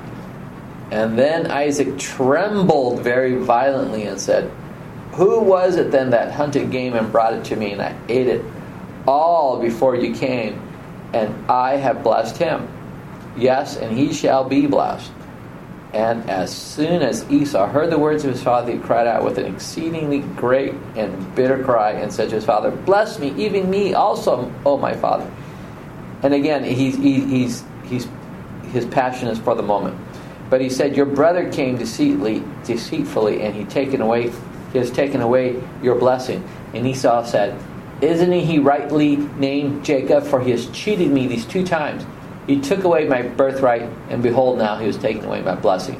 And then Isaac trembled very violently and said, who was it then that hunted game and brought it to me, and I ate it all before you came, and I have blessed him? Yes, and he shall be blessed. And as soon as Esau heard the words of his father, he cried out with an exceedingly great and bitter cry, and said to his father, bless me, even me also, O my father. And again, he's, he, he's, he's, his passion is for the moment. But he said, your brother came deceitfully, deceitfully and he taken away, he has taken away your blessing. And Esau said, isn't he rightly named Jacob? For he has cheated me these two times. He took away my birthright, and behold, now he has taken away my blessing.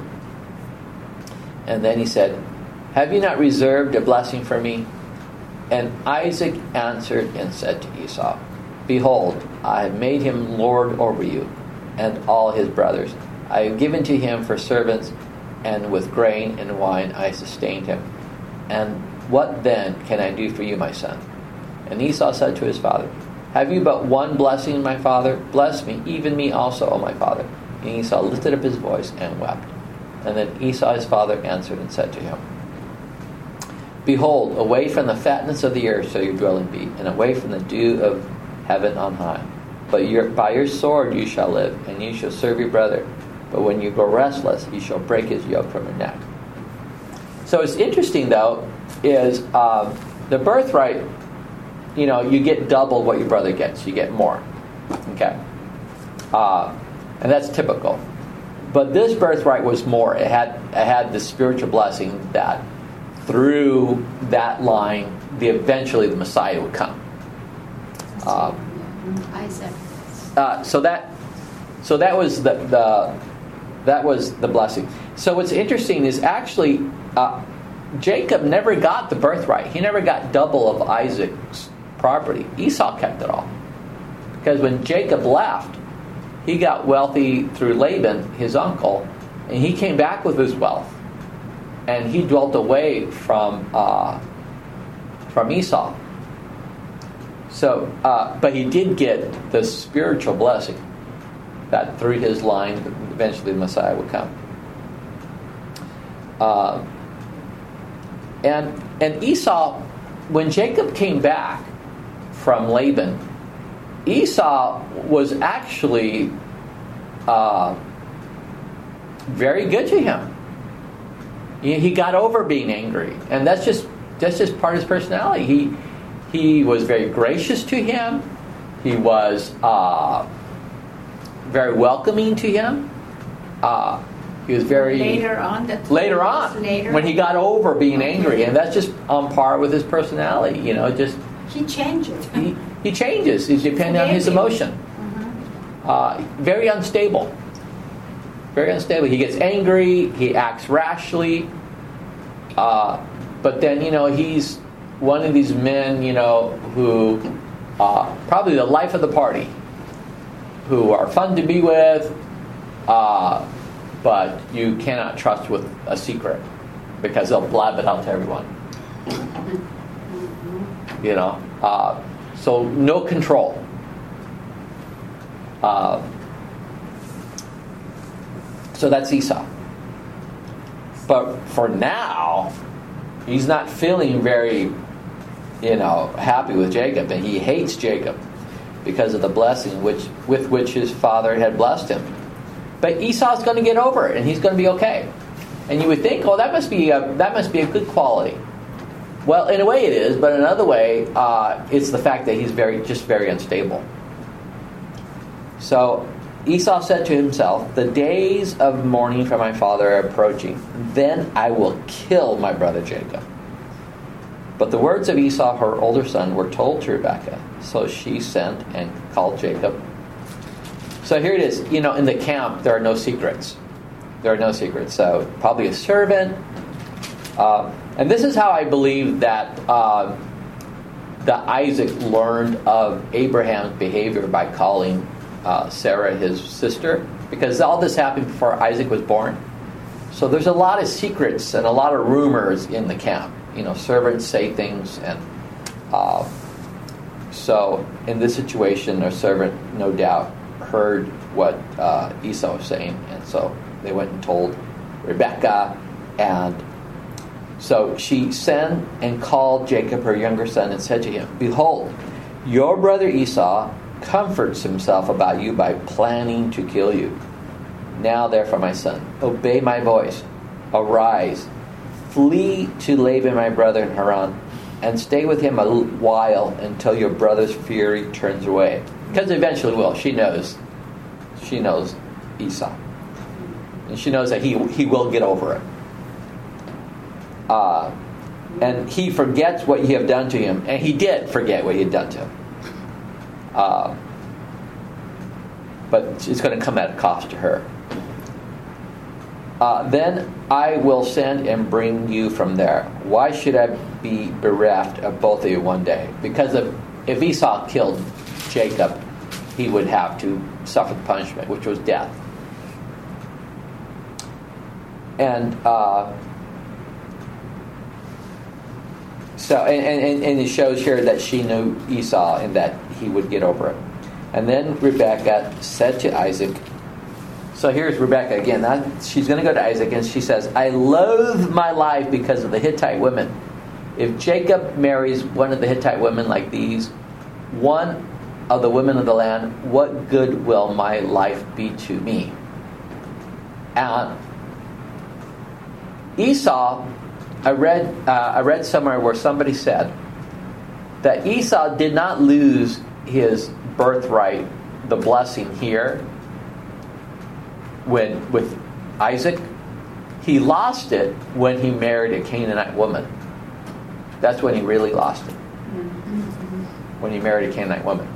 And then he said, have you not reserved a blessing for me? And Isaac answered and said to Esau, behold, I have made him lord over you and all his brothers. I have given to him for servants, and with grain and wine I sustained him. And what then can I do for you, my son? And Esau said to his father, have you but one blessing, my father? Bless me, even me also, O my father. And Esau lifted up his voice and wept. And then Esau his father answered and said to him, behold, away from the fatness of the earth shall your dwelling be, and away from the dew of heaven on high. But your, by your sword you shall live, and you shall serve your brother. But when you grow restless, you shall break his yoke from your neck. So it's interesting, though, is um, the birthright, you know, you get double what your brother gets. You get more. Okay? Uh, and that's typical. But this birthright was more. It had, it had the spiritual blessing that through that line, the eventually the Messiah would come. Uh, Isaac. Uh, so that, so that was the, the that was the blessing. So what's interesting is actually uh, Jacob never got the birthright. He never got double of Isaac's property. Esau kept it all, because when Jacob left, he got wealthy through Laban, his uncle, and he came back with his wealth, and he dwelt away from uh, from Esau. So, uh, but he did get the spiritual blessing that through his line, eventually the Messiah would come. Uh, and and Esau, when Jacob came back from Laban, Esau was actually uh, very good to him. He, he got over being angry, and that's just that's just part of his personality. He he was very gracious to him. He was uh, very welcoming to him. Uh, he was very later on. That later on, later when he got over being angry, and that's just on par with his personality. You know, just he changes. he, he changes. It depends on his emotion. Mm-hmm. Uh, very unstable. Very unstable. He gets angry. He acts rashly. Uh, but then, you know, he's one of these men, you know, who uh, probably the life of the party, who are fun to be with, uh, but you cannot trust with a secret because they'll blab it out to everyone. You know, uh, so no control. Uh, so that's Esau. But for now, he's not feeling very, you know, happy with Jacob, and he hates Jacob because of the blessing which with which his father had blessed him. But Esau's going to get over it, and he's going to be okay. And you would think, oh, that must be a, that must be a good quality. Well, in a way it is, but in another way, uh, it's the fact that he's very just very unstable. So Esau said to himself, the days of mourning for my father are approaching. Then I will kill my brother Jacob. But the words of Esau, her older son, were told to Rebekah. So she sent and called Jacob. So here it is. You know, in the camp, there are no secrets. There are no secrets. So probably a servant. Uh, and this is how I believe that uh, that Isaac learned of Abraham's behavior by calling uh, Sarah his sister. Because all this happened before Isaac was born. So there's a lot of secrets and a lot of rumors in the camp. You know, servants say things, and uh, so in this situation, a servant, no doubt, heard what uh, Esau was saying, and so they went and told Rebekah, and so she sent and called Jacob, her younger son, and said to him, behold, your brother Esau comforts himself about you by planning to kill you. Now, therefore, my son, obey my voice, arise, flee to Laban my brother in Haran, and stay with him a while until your brother's fury turns away. Because eventually will. She knows. She knows Esau. And she knows that he he will get over it. Uh, and he forgets what you have done to him. And he did forget what you had done to him. Uh, but it's going to come at a cost to her. Uh, then I will send and bring you from there. Why should I be bereft of both of you one day? Because if, if Esau killed Jacob, he would have to suffer the punishment, which was death. And uh, so, and, and, and it shows here that she knew Esau and that he would get over it. And then Rebekah said to Isaac, so here's Rebekah again. That, she's going to go to Isaac and she says, I loathe my life because of the Hittite women. If Jacob marries one of the Hittite women like these, one of the women of the land, what good will my life be to me? And Esau, I read, uh, I read somewhere where somebody said that Esau did not lose his birthright, the blessing here, when with Isaac. He lost it when he married a Canaanite woman. That's when he really lost it. When he married a Canaanite woman.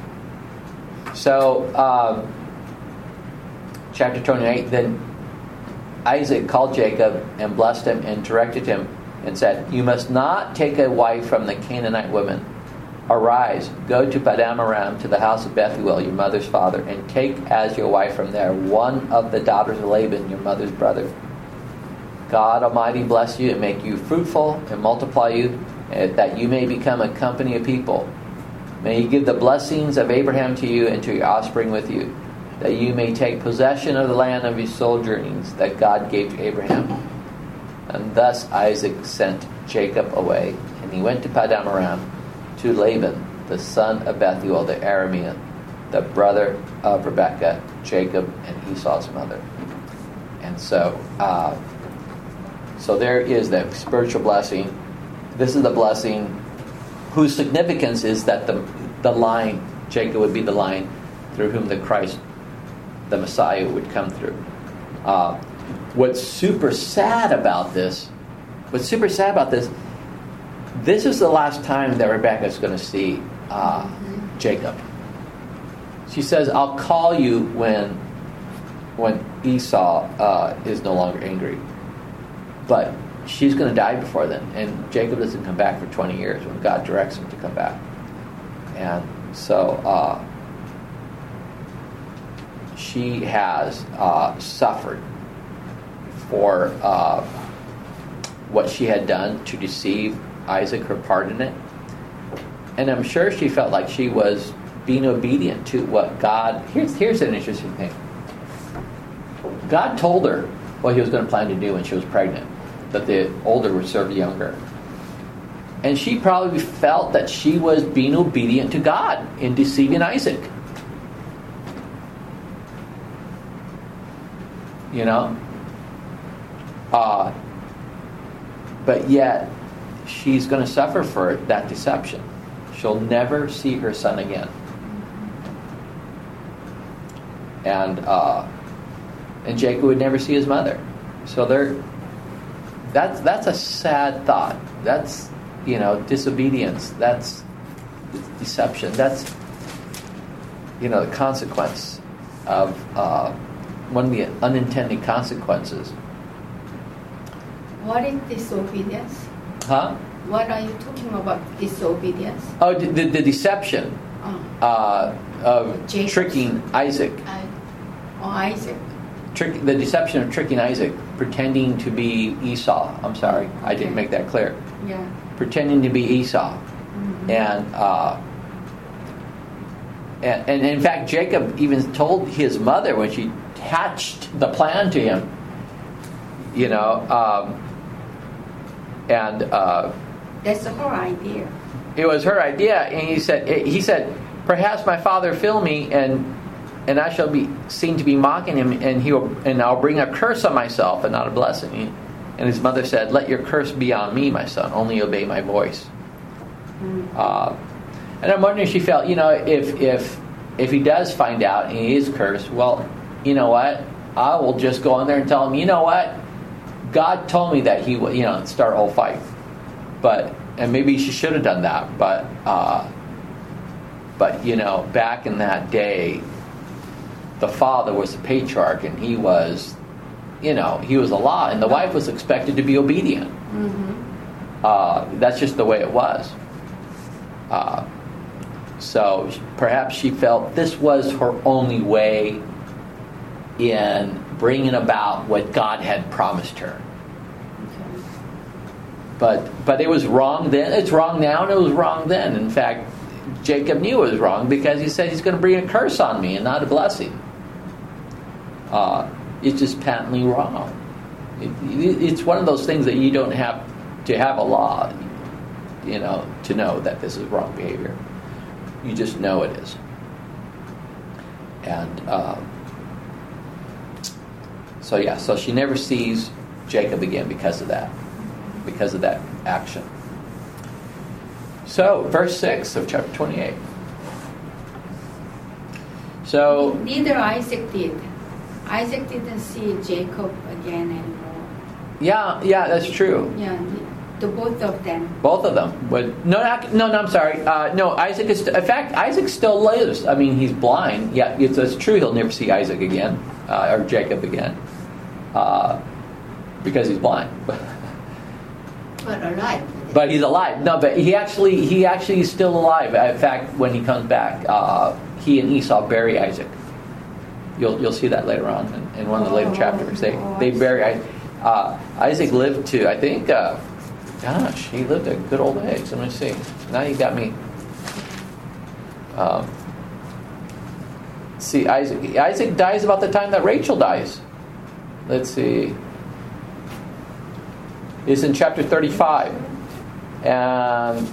So, um, chapter twenty-eight, then Isaac called Jacob and blessed him and directed him and said, you must not take a wife from the Canaanite women. Arise, go to Paddan Aram, to the house of Bethuel, your mother's father, and take as your wife from there one of the daughters of Laban, your mother's brother. God Almighty bless you and make you fruitful and multiply you, that you may become a company of people. May he give the blessings of Abraham to you and to your offspring with you, that you may take possession of the land of your sojournings that God gave to Abraham. And thus Isaac sent Jacob away, and he went to Paddan Aram, to Laban, the son of Bethuel the Aramean, the brother of Rebekah, Jacob, and Esau's mother. And so, uh, so there is the spiritual blessing. This is the blessing whose significance is that the the line, Jacob would be the line through whom the Christ, the Messiah, would come through. Uh, what's super sad about this, what's super sad about this, this is the last time that Rebekah is going to see uh, Jacob. She says, I'll call you when when Esau uh, is no longer angry. But she's going to die before then. And Jacob doesn't come back for twenty years when God directs him to come back. And so uh, she has uh, suffered for uh, what she had done to deceive Isaac, her part in it. And I'm sure she felt like she was being obedient to what God... Here's, here's an interesting thing. God told her what he was going to plan to do when she was pregnant, that the older would serve the younger. And she probably felt that she was being obedient to God in deceiving Isaac. You know? Uh, but yet, she's going to suffer for that deception. She'll never see her son again. and uh, and Jacob would never see his mother. So there, that's that's a sad thought. That's, you know, disobedience. That's deception. That's, you know, the consequence of uh, one of the unintended consequences. What is disobedience? Huh? What are you talking about, disobedience? Oh, the, the, the deception Oh, uh, of Jacob. tricking Isaac. I, oh Isaac. Trick, the deception of tricking Isaac, pretending to be Esau. I'm sorry, I didn't Okay. make that clear. Yeah. Pretending to be Esau. Mhm. And, uh, and and in fact, Jacob even told his mother when she hatched the plan to him, you know, um, and uh, That's her idea. it was her idea. And he said, he said, perhaps my father fill me, and and I shall be seen to be mocking him, and he will, and I'll bring a curse on myself and not a blessing. And his mother said, let your curse be on me, my son. Only obey my voice. Mm. Uh, and I'm wondering if she felt, you know, if if if he does find out and he is cursed, well, you know what? I will just go in there and tell him, you know what? God told me that he would, you know, start a whole fight. But, and maybe she should have done that, but, uh, but, you know, back in that day, the father was the patriarch, and he was, you know, he was the law, and the wife was expected to be obedient. Mm-hmm. Uh, that's just the way it was. Uh, so perhaps she felt this was her only way in bringing about what God had promised her. Okay. But but it was wrong then. It's wrong now, and it was wrong then. In fact, Jacob knew it was wrong because he said he's going to bring a curse on me and not a blessing. Uh, it's just patently wrong. It, it, it's one of those things that you don't have to have a law, you know, to know that this is wrong behavior. You just know it is. And uh, so yeah, so she never sees Jacob again because of that, because of that action. So verse six of chapter twenty-eight. So Neither Isaac did. Isaac didn't see Jacob again anymore. yeah, yeah, that's true. Yeah, the both of them. Both of them. But no, not, no, no. I'm sorry. Uh, no, Isaac is. In fact, Isaac still lives. I mean, he's blind. Yeah, it's, it's true. He'll never see Isaac again, uh, or Jacob again, uh, because he's blind. but alive. But he's alive. No, but he actually, he actually is still alive. In fact, when he comes back, uh, he and Esau bury Isaac. You'll you'll see that later on in, in one of the later Oh, chapters. They oh, they I bury uh, Isaac lived to, I think. Uh, Gosh, he lived a good old age. Let me see. Now you got me. Um, see, Isaac. Isaac dies about the time that Rachel dies. Let's see. It's in chapter thirty-five, and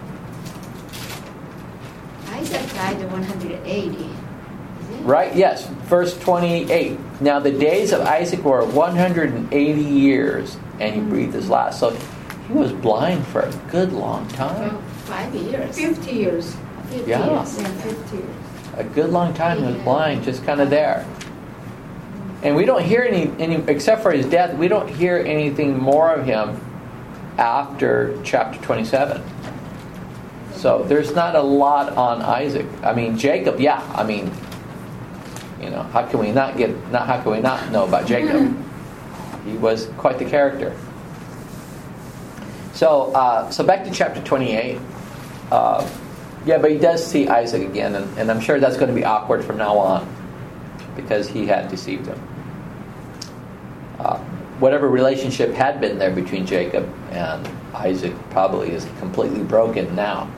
Isaac died at one hundred eighty. Is it? right, yes, verse twenty-eight. Now the days of Isaac were one hundred eighty years, and he breathed his last. So he was blind for a good long time. Well, five years. Fifty years. fifty Yeah. years. Yeah, fifty years. A good long time he was blind, just kind of there. And we don't hear any, any, except for his death, we don't hear anything more of him after chapter twenty-seven. So there's not a lot on Isaac. I mean, Jacob, yeah. I mean, you know, how can we not get, not how can we not know about Jacob? He was quite the character. So, uh, so back to chapter twenty-eight. Uh, yeah, but he does see Isaac again, and, and I'm sure that's going to be awkward from now on because he had deceived him. Uh, whatever relationship had been there between Jacob and Isaac probably is completely broken now.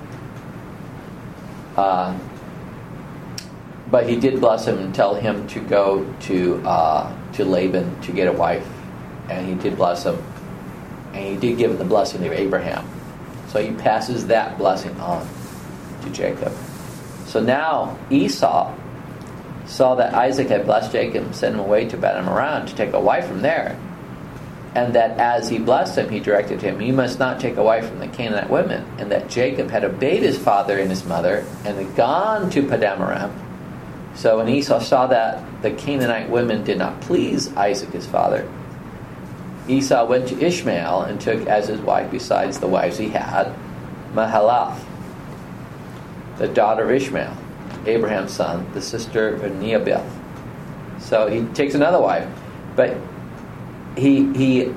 Uh, but he did bless him and tell him to go to uh, to Laban to get a wife, and he did bless him. And he did give him the blessing of Abraham. So he passes that blessing on to Jacob. So now Esau saw that Isaac had blessed Jacob and sent him away to Padan Aram to take a wife from there. And that as he blessed him, he directed him, you must not take a wife from the Canaanite women. And that Jacob had obeyed his father and his mother and had gone to Padan Aram. So when Esau saw that the Canaanite women did not please Isaac his father, Esau went to Ishmael and took as his wife, besides the wives he had, Mahalath, the daughter of Ishmael, Abraham's son, the sister of Nebaioth. So he takes another wife, but he he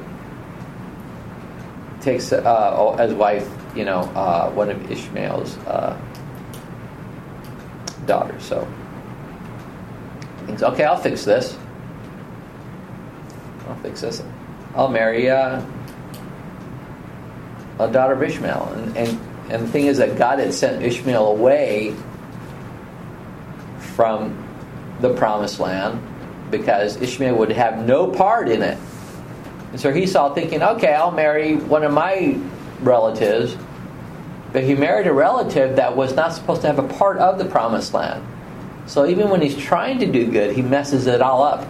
takes uh, as wife, you know, uh, one of Ishmael's uh, daughters. So he thinks, okay, I'll fix this. I'll fix this. I'll marry uh, a daughter of Ishmael. And, and and the thing is that God had sent Ishmael away from the promised land because Ishmael would have no part in it. And so Esau thinking, okay, I'll marry one of my relatives. But he married a relative that was not supposed to have a part of the promised land. So even when he's trying to do good, he messes it all up.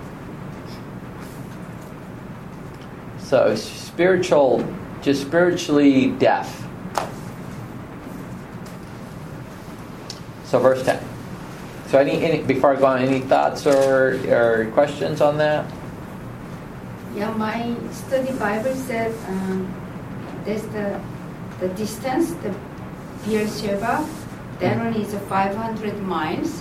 So spiritual, just spiritually deaf. So verse ten. So any, any before I go on, any thoughts or, or questions on that? Yeah, my study Bible said um, there's the the distance, the Beersheba, that one is five hundred miles.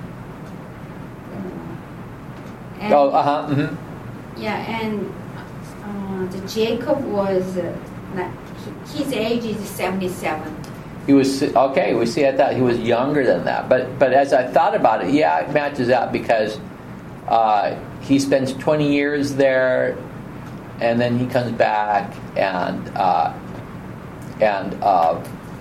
Uh, and Oh, uh huh. Mm-hmm. Yeah, and uh, the Jacob was uh, not, his age is seventy-seven. He was okay. We see. I thought he was younger than that, but but as I thought about it, yeah, it matches out because uh, he spends twenty years there, and then he comes back and uh, and uh,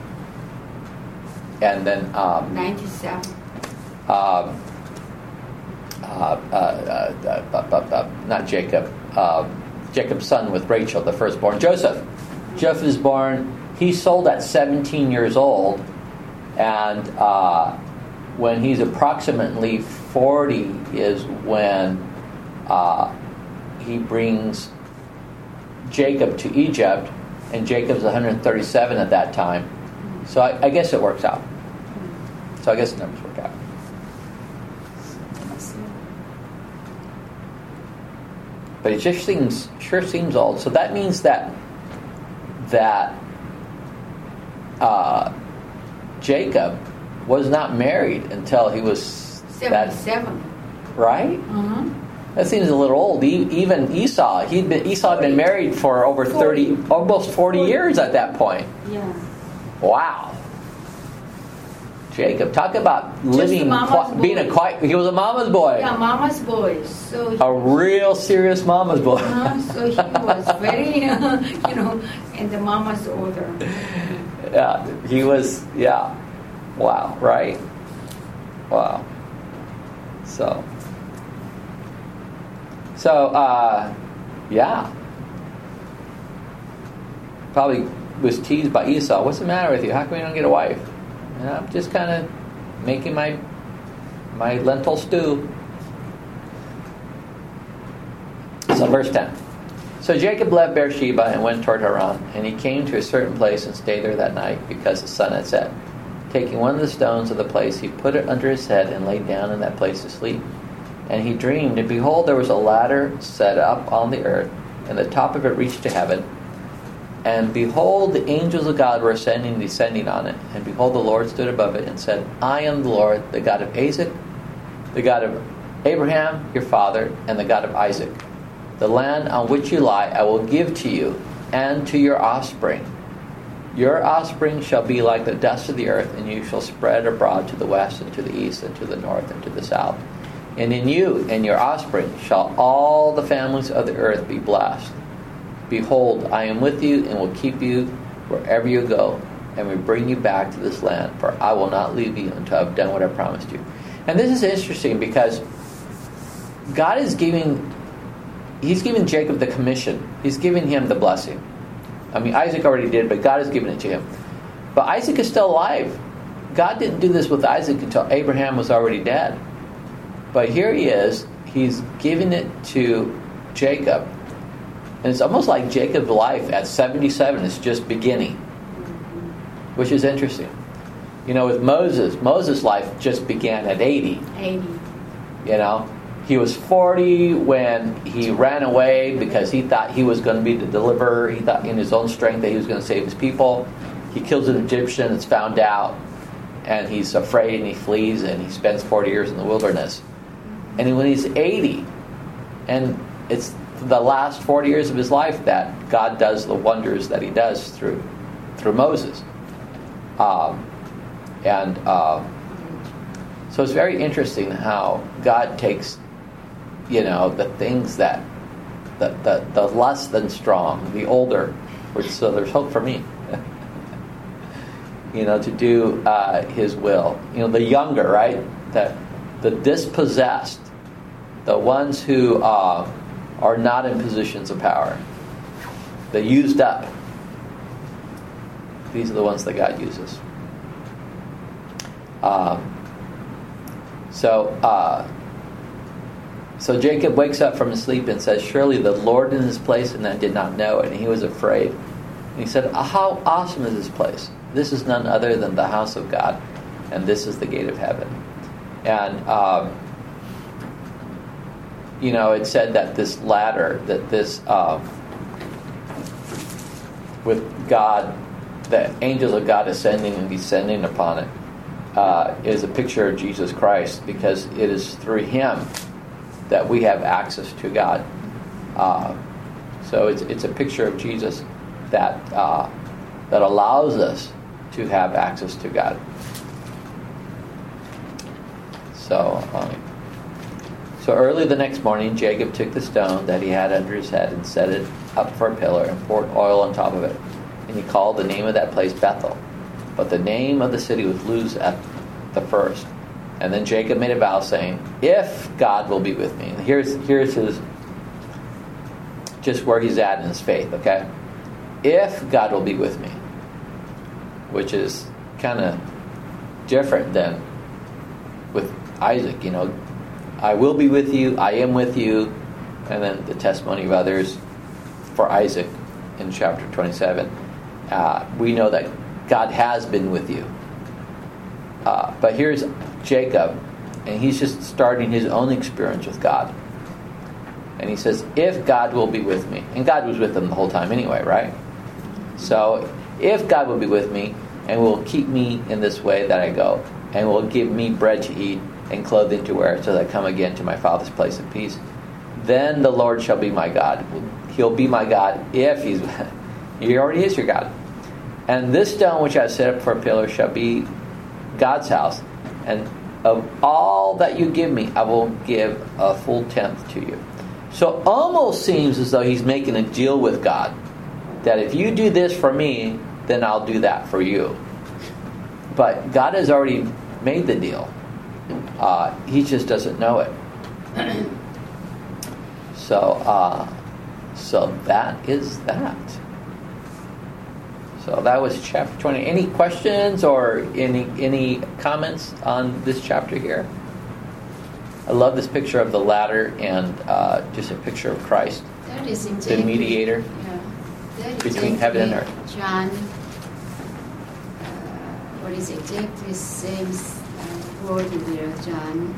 and then um, ninety-seven. Um, uh, uh, uh, uh, uh, uh, not Jacob. Uh, Jacob's son with Rachel, the firstborn, Joseph. Joseph is born. He's sold at seventeen years old, and uh, when he's approximately forty is when uh, he brings Jacob to Egypt, and Jacob's one hundred thirty-seven at that time. So I, I guess it works out. So I guess the numbers work out. But it just seems sure seems old. So that means that that. Uh, Jacob was not married until he was seventy-seven. That, right? Uh-huh. That seems a little old. E- even Esau, he'd been Esau had been married for over thirty, almost forty, forty years at that point. Yeah. Wow. Jacob, talk about living, qui- being a quiet. He was a mama's boy. Yeah, mama's boy. So a real serious mama's boy. Uh, so he was very, uh, you know, in the mama's order. Yeah, he was, yeah. Wow, right? Wow. So, so, uh, yeah. Probably was teased by Esau. What's the matter with you? How come you don't get a wife? And I'm just kind of making my, my lentil stew. So, verse ten. So Jacob left Beersheba and went toward Haran, and he came to a certain place and stayed there that night because the sun had set. Taking one of the stones of the place, he put it under his head and lay down in that place to sleep. And he dreamed, and behold, there was a ladder set up on the earth, and the top of it reached to heaven. And behold, the angels of God were ascending and descending on it. And behold, the Lord stood above it and said, I am the Lord, the God of Isaac, the God of Abraham, your father, and the God of Isaac. The land on which you lie I will give to you and to your offspring. Your offspring shall be like the dust of the earth, and you shall spread abroad to the west and to the east and to the north and to the south. And in you and your offspring shall all the families of the earth be blessed. Behold, I am with you and will keep you wherever you go, and will bring you back to this land, for I will not leave you until I have done what I promised you. And this is interesting because God is giving... He's giving Jacob the commission. He's giving him the blessing. I mean, Isaac already did, but God has given it to him. But Isaac is still alive. God didn't do this with Isaac until Abraham was already dead. But here he is. He's giving it to Jacob. And it's almost like Jacob's life at seventy-seven is just beginning, which is interesting. You know, with Moses, Moses' life just began at eighty. eighty. You know, he was forty when he ran away because he thought he was going to be the deliverer. He thought in his own strength that he was going to save his people. He kills an Egyptian, it's found out, and he's afraid and he flees and he spends forty years in the wilderness. And when he's eighty, and it's the last forty years of his life that God does the wonders that he does through through Moses. Um, and uh, so it's very interesting how God takes, you know, the things that, the, the, the less than strong, the older, which so there's hope for me, you know, to do uh, His will. You know, the younger, right? The, the dispossessed, the ones who uh, are not in positions of power, the used up. These are the ones that God uses. Um, so, uh, so Jacob wakes up from his sleep and says, "Surely the Lord in this place, and I did not know it." And he was afraid. And he said, "How awesome is this place? This is none other than the house of God, and this is the gate of heaven." And um, you know, it said that this ladder, that this um, with God, the angels of God ascending and descending upon it, uh, is a picture of Jesus Christ, because it is through Him that we have access to God. Uh, so it's it's a picture of Jesus that uh, that allows us to have access to God. So, um, so early the next morning, Jacob took the stone that he had under his head and set it up for a pillar and poured oil on top of it. And he called the name of that place Bethel. But the name of the city was Luz at the first. And then Jacob made a vow saying, "If God will be with me." And here's, here's his, just where he's at in his faith, okay? If God will be with me. Which is kind of different than with Isaac, you know. I will be with you, I am with you. And then the testimony of others for Isaac in chapter twenty-seven. Uh, we know that God has been with you. Uh, but here's Jacob, and he's just starting his own experience with God. And he says, if God will be with me. And God was with him the whole time anyway, right? So, if God will be with me, and will keep me in this way that I go, and will give me bread to eat, and clothing to wear, so that I come again to my Father's place of peace, then the Lord shall be my God. He'll be my God if He's... He already is your God. And this stone which I have set up for a pillar shall be God's house. And of all that you give me, I will give a full tenth to you. So almost seems as though he's making a deal with God. That if you do this for me, then I'll do that for you. But God has already made the deal. Uh, he just doesn't know it. So, uh, so that is that. So that was chapter twenty. Any questions or any any comments on this chapter here? I love this picture of the ladder and uh, just a picture of Christ, That is the exactly, mediator yeah, that is between heaven and exactly earth. John, uh, what is exactly same uh, word there, John,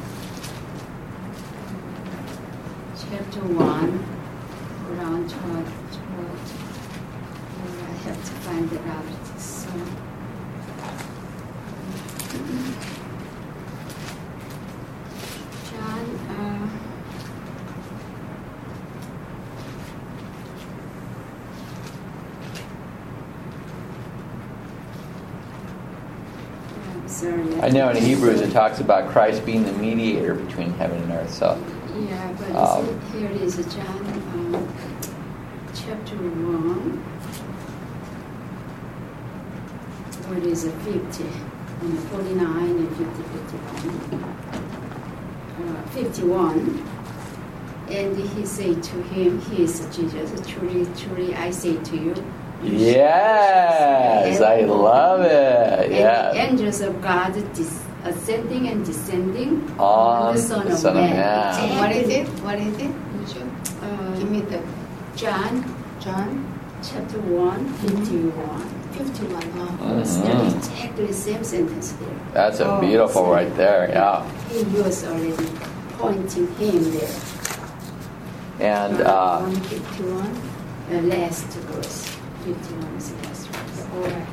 chapter one, around twelve. twelve. Uh, I have to find it out. So, John, uh, I'm sorry. I know in Hebrews it talks about Christ being the mediator between heaven and earth. So Yeah, but Um, is it, here it is, John, um, chapter one. What is it, fifty, and forty-nine and fifty, fifty-one. Uh, fifty-one. And he said to him, he is Jesus, truly, truly I say to you. yes, I love it. And Yeah, the angels of God dis- ascending and descending on the Son, the of, Son of Man. Man. So what is it? What is it? You should Uh, give me the John, John chapter one, fifty-one. fifty-one, oh, it's Mhm. exactly the same sentence there. That's a Oh, beautiful so- right there. Yeah. He was already pointing him there. And uh, one fifty-one, the last verse. fifty-one is the last verse. All right.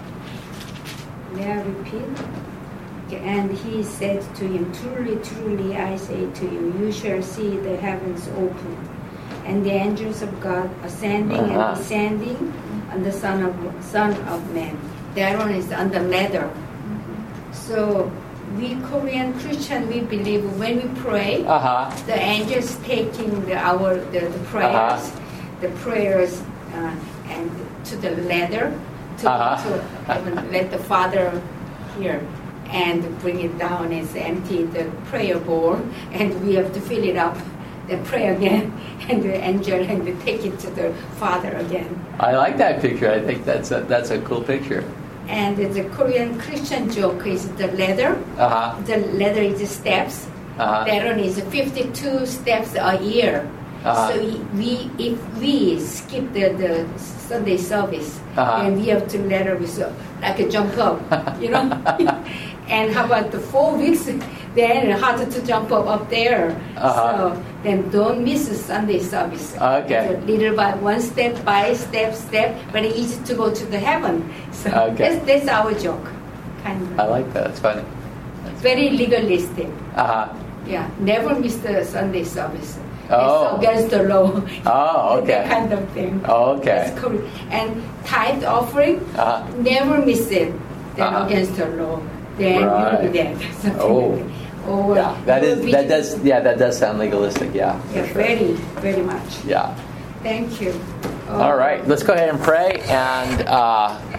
May I repeat? Okay, and he said to him, "Truly, truly, I say to you, you shall see the heavens open, and the angels of God ascending Uh-huh. and descending on the Son of Son of Man." That one is on the ladder. So we Korean Christian, we believe when we pray, uh huh. the angels taking the, our the, the prayers, Uh-huh. the prayers, uh, and to the ladder to, Uh-huh. to heaven, let the Father hear and bring it down. It's empty the prayer bowl, and we have to fill it up, the prayer again, and the angel and we take it to the Father again. I like that picture. I think that's a, that's a cool picture. And the Korean Christian joke is the ladder. Uh huh. The ladder is steps. Uh-huh. That one is fifty-two steps a year. Uh-huh. So we, if we skip the, the Sunday service, Uh-huh. then we have to let her so like a jump up, you know. And how about the four weeks? Then harder to jump up up there. Uh-huh. So then don't miss the Sunday service. Okay. So little by one step by step step, but it's easy to go to the heaven. So Okay. that's, that's our joke, kind of. I like that. It's funny. Very legalistic. Uh huh. Yeah, never miss the Sunday service. Oh. It's against the law. Oh, okay. That kind of thing. Oh, okay. That's correct. And tithe offering, Uh-huh. never miss it. Then Uh-huh. against the law. Then Right. you'll be dead. Something Oh. like that. Or Yeah. That you'll is be- that does yeah that does sound legalistic. Yeah. for Yeah, sure. very, very much. Yeah. Thank you. All right. Let's go ahead and pray and. Uh,